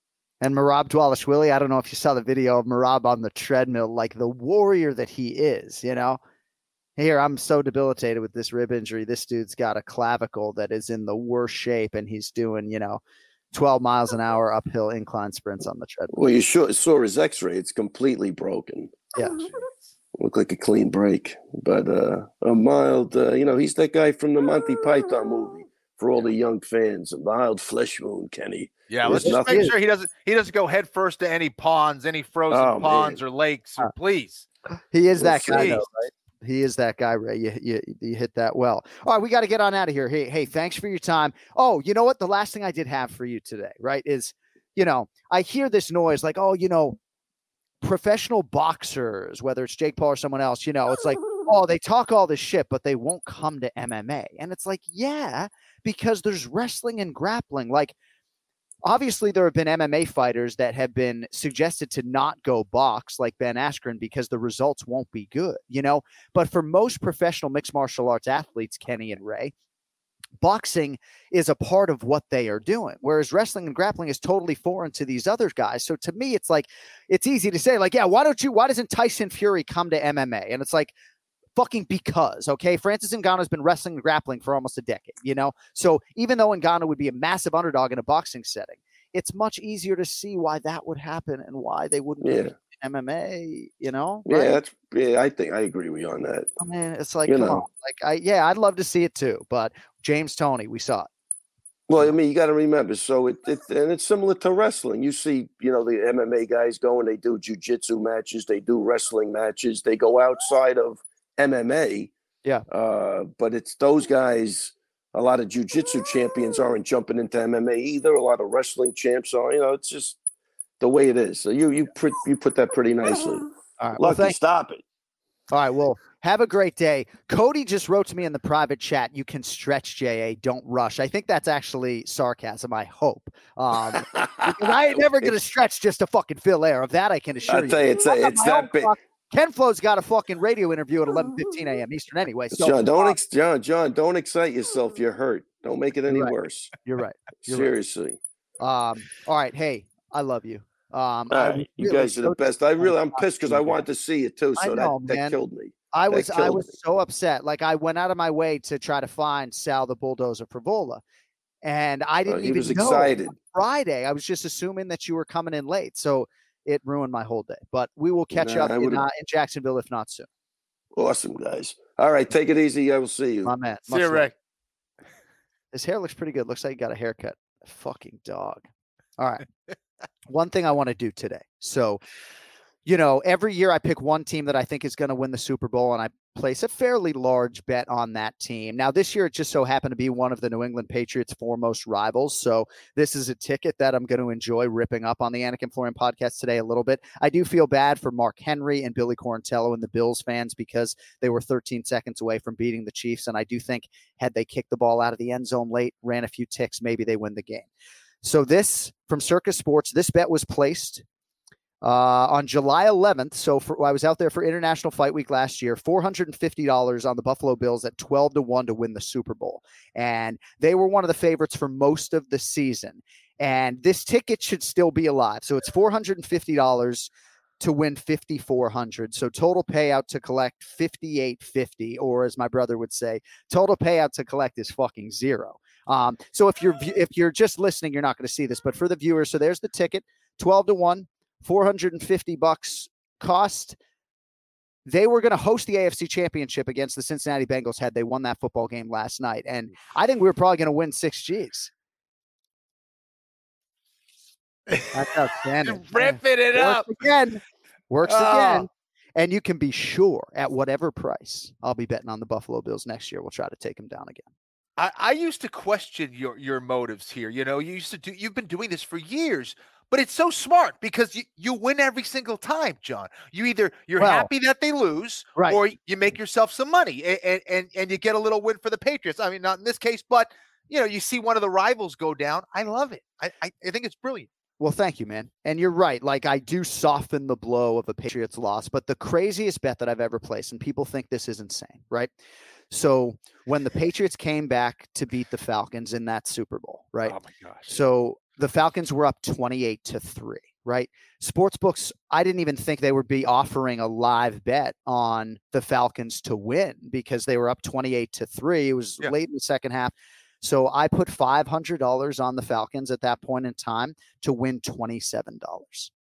And Merab Dvalishvili, I don't know if you saw the video of Merab on the treadmill, like the warrior that he is, you know? Here, I'm so debilitated with this rib injury. This dude's got a clavicle that is in the worst shape, and he's doing, you know, twelve miles an hour uphill incline sprints on the treadmill. Well, you sure, saw his x-ray. It's completely broken. Yeah. Looked like a clean break. But uh, a mild, uh, you know, he's that guy from the Monty Python movie for all the young fans. A mild flesh wound, Kenny. Yeah, let's just nothing. make sure he doesn't he doesn't go head first to any ponds, any frozen Oh, ponds man. or lakes, or please. He is that We'll guy, see. though, right? He is that guy, Ray. You, you, you hit that well. All right, we got to get on out of here. Hey, hey, thanks for your time. Oh, you know what? The last thing I did have for you today, right, is, you know, I hear this noise like, oh, you know, professional boxers, whether it's Jake Paul or someone else, you know, it's like, oh, they talk all this shit, but they won't come to M M A. And it's like, yeah, because there's wrestling and grappling. Like, obviously, there have been M M A fighters that have been suggested to not go box, like Ben Askren, because the results won't be good, you know? But for most professional mixed martial arts athletes, Kenny and Ray, boxing is a part of what they are doing, whereas wrestling and grappling is totally foreign to these other guys. So to me, it's like, it's easy to say, like, yeah, why don't you, why doesn't Tyson Fury come to M M A? And it's like, fucking because, okay, Francis Ngannou has been wrestling and grappling for almost a decade, you know? So even though Ngannou would be a massive underdog in a boxing setting, it's much easier to see why that would happen and why they wouldn't Yeah. do M M A, you know? Yeah, right? that's yeah. I think I agree with you on that. I mean, it's like, You come know. on. Like, I, yeah, I'd love to see it too, but James Toney, we saw it. Well, I mean, you got to remember. So it, it and it's similar to wrestling. You see, you know, the M M A guys go and they do jujitsu matches, they do wrestling matches, they go outside of M M A. Yeah. Uh, but it's those guys. A lot of jujitsu champions aren't jumping into M M A either. A lot of wrestling champs are. You know, it's just the way it is. So you you put you put that pretty nicely. All right. Well, Lucky, thank- stop it. All right. Well, have a great day. Cody just wrote to me in the private chat, you can stretch, J A, don't rush. I think that's actually sarcasm, I hope. Um, because I ain't never going to stretch just to fucking fill air. Of that, I can assure I'll you. tell you, it's, I've got it's my that own big. clock. Ken Flo's got a fucking radio interview at eleven fifteen a.m. Eastern anyway. So, John, don't uh, ex- John, John, don't excite yourself. You're hurt. Don't make it any You're right. worse. You're right. You're right. Seriously. Um, all right. Hey, I love you. Um, All I right, was you really guys are the so best. I really, I'm disappointed pissed because I wanted to see it too. I So know, that, man. that killed me. I That was I killed was me. so upset. Like, I went out of my way to try to find Sal the Bulldozer Favola, and I didn't Oh, he even was know excited. on Friday. I was just assuming that you were coming in late, so it ruined my whole day. But we will catch Nah, up I in, would've- uh, in Jacksonville, if not soon. Awesome, guys. All right, take it easy. I will see you. My man. See you, much Ray. love. His hair looks pretty good. Looks like he got a haircut. Fucking dog. All right. One thing I want to do today. So, you know, every year I pick one team that I think is going to win the Super Bowl, and I place a fairly large bet on that team. Now, this year it just so happened to be one of the New England Patriots' foremost rivals. So this is a ticket that I'm going to enjoy ripping up on the Anik and Florian podcast today a little bit. I do feel bad for Mark Henry and Billy Quarantello and the Bills fans because they were thirteen seconds away from beating the Chiefs. And I do think had they kicked the ball out of the end zone late, ran a few ticks, maybe they win the game. So this, from Circus Sports, this bet was placed uh, on July eleventh. So for, I was out there for International Fight Week last year, four hundred fifty dollars on the Buffalo Bills at twelve to one to win the Super Bowl. And they were one of the favorites for most of the season. And this ticket should still be alive. So it's four hundred fifty dollars to win fifty-four hundred dollars. So total payout to collect fifty-eight fifty, or as my brother would say, total payout to collect is fucking zero. Um, so if you're if you're just listening, you're not going to see this, but for the viewers, so there's the ticket, twelve to one, four hundred fifty bucks cost. They were going to host the A F C Championship against the Cincinnati Bengals had they won that football game last night, and I think we were probably going to win six G's. That's outstanding. Ripping it Works up again. Works Oh. again. And you can be sure at whatever price, I'll be betting on the Buffalo Bills next year. We'll try to take them down again. I, I used to question your your motives here. You know, you used to do. You've been doing this for years, but it's so smart because you, you win every single time, John. You either you're Well, happy that they lose, right. or you make yourself some money, and, and and you get a little win for the Patriots. I mean, not in this case, but you know, you see one of the rivals go down. I love it. I I, I think it's brilliant. Well, thank you, man. And you're right. Like, I do soften the blow of a Patriots loss, but the craziest bet that I've ever placed, and people think this is insane, right? So when the Patriots came back to beat the Falcons in that Super Bowl, right? Oh my gosh. So the Falcons were up twenty-eight to three, right? Sportsbooks, I didn't even think they would be offering a live bet on the Falcons to win because they were up twenty-eight to three. It was yeah. late in the second half. So I put five hundred dollars on the Falcons at that point in time to win twenty-seven dollars.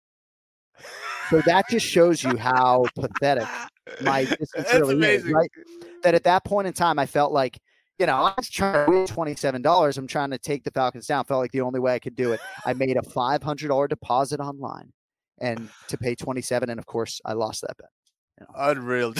So that just shows you how pathetic my distance really amazing. is, right? That at that point in time, I felt like, you know, I was trying to win twenty-seven dollars. I'm trying to take the Falcons down. Felt like the only way I could do it. I made a five hundred dollars deposit online and to pay twenty-seven. And of course, I lost that bet. You know. Unreal.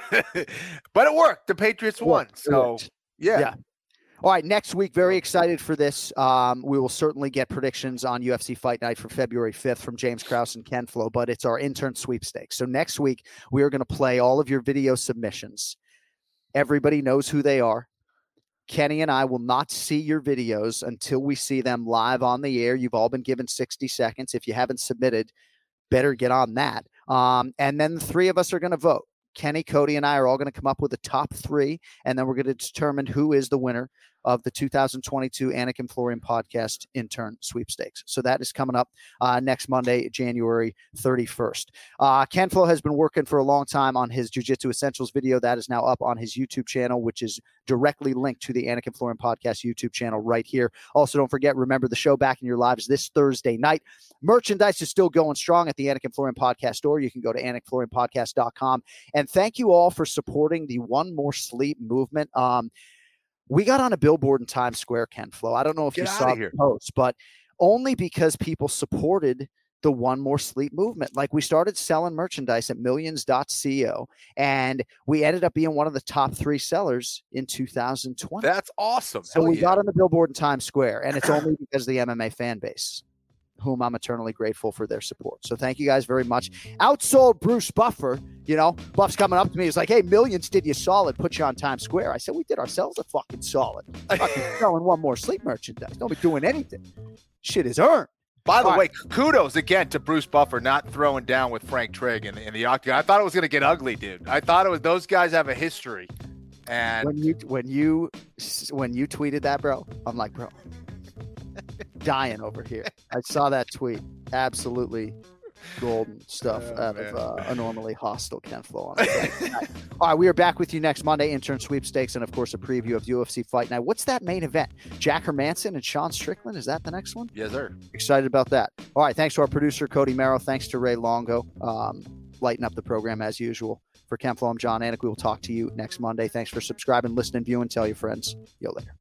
But it worked. The Patriots won. So, yeah. yeah. All right, next week, very excited for this. Um, we will certainly get predictions on U F C Fight Night for February fifth from James Krause and Ken Flo, but it's our intern sweepstakes. So next week, we are going to play all of your video submissions. Everybody knows who they are. Kenny and I will not see your videos until we see them live on the air. You've all been given sixty seconds. If you haven't submitted, better get on that. Um, and then the three of us are going to vote. Kenny, Cody, and I are all going to come up with a top three, and then we're going to determine who is the winner of the two thousand twenty-two Anik and Florian podcast intern sweepstakes. So that is coming up uh, next Monday, January thirty-first. Uh, Ken Flo has been working for a long time on his Jiu-Jitsu Essentials video. That is now up on his YouTube channel, which is directly linked to the Anik and Florian podcast YouTube channel right here. Also, don't forget, remember the show Back in Your Lives this Thursday night. Merchandise is still going strong at the Anik and Florian podcast store. You can go to anik florian podcast dot com. And thank you all for supporting the One More Sleep movement. Um, We got on a billboard in Times Square, Ken Flo. I don't know if Get you saw the post, but only because people supported the One More Sleep movement. Like, we started selling merchandise at millions dot co, and we ended up being one of the top three sellers in two thousand twenty. That's awesome. So Hell we yeah. got on the billboard in Times Square, and it's only because of the M M A fan base, whom I'm eternally grateful for their support. So thank you guys very much. Outsold Bruce Buffer. You know, Buff's coming up to me. He's like, hey, Millions did you solid, put you on Times Square. I said, we did ourselves a fucking solid. Fucking selling One More Sleep merchandise. Don't be doing anything. Shit is earned. By the All way, right. kudos again to Bruce Buffer not throwing down with Frank Trigg in, in the octagon. I thought it was going to get ugly, dude. I thought it was, those guys have a history. And when you, when you, when you tweeted that, bro, I'm like, bro, dying over here. I saw that tweet. Absolutely golden stuff oh, out man. of uh, a normally hostile Ken Flo. On All right, we are back with you next Monday. Intern sweepstakes and, of course, a preview of U F C Fight Night. What's that main event? Jack Hermanson and Sean Strickland? Is that the next one? Yes, sir. Excited about that. All right, thanks to our producer, Cody Merrow. Thanks to Ray Longo. Um, lighten up the program as usual. For Ken Flo, I'm John Anik. We will talk to you next Monday. Thanks for subscribing, listening, viewing. Tell your friends. See you later.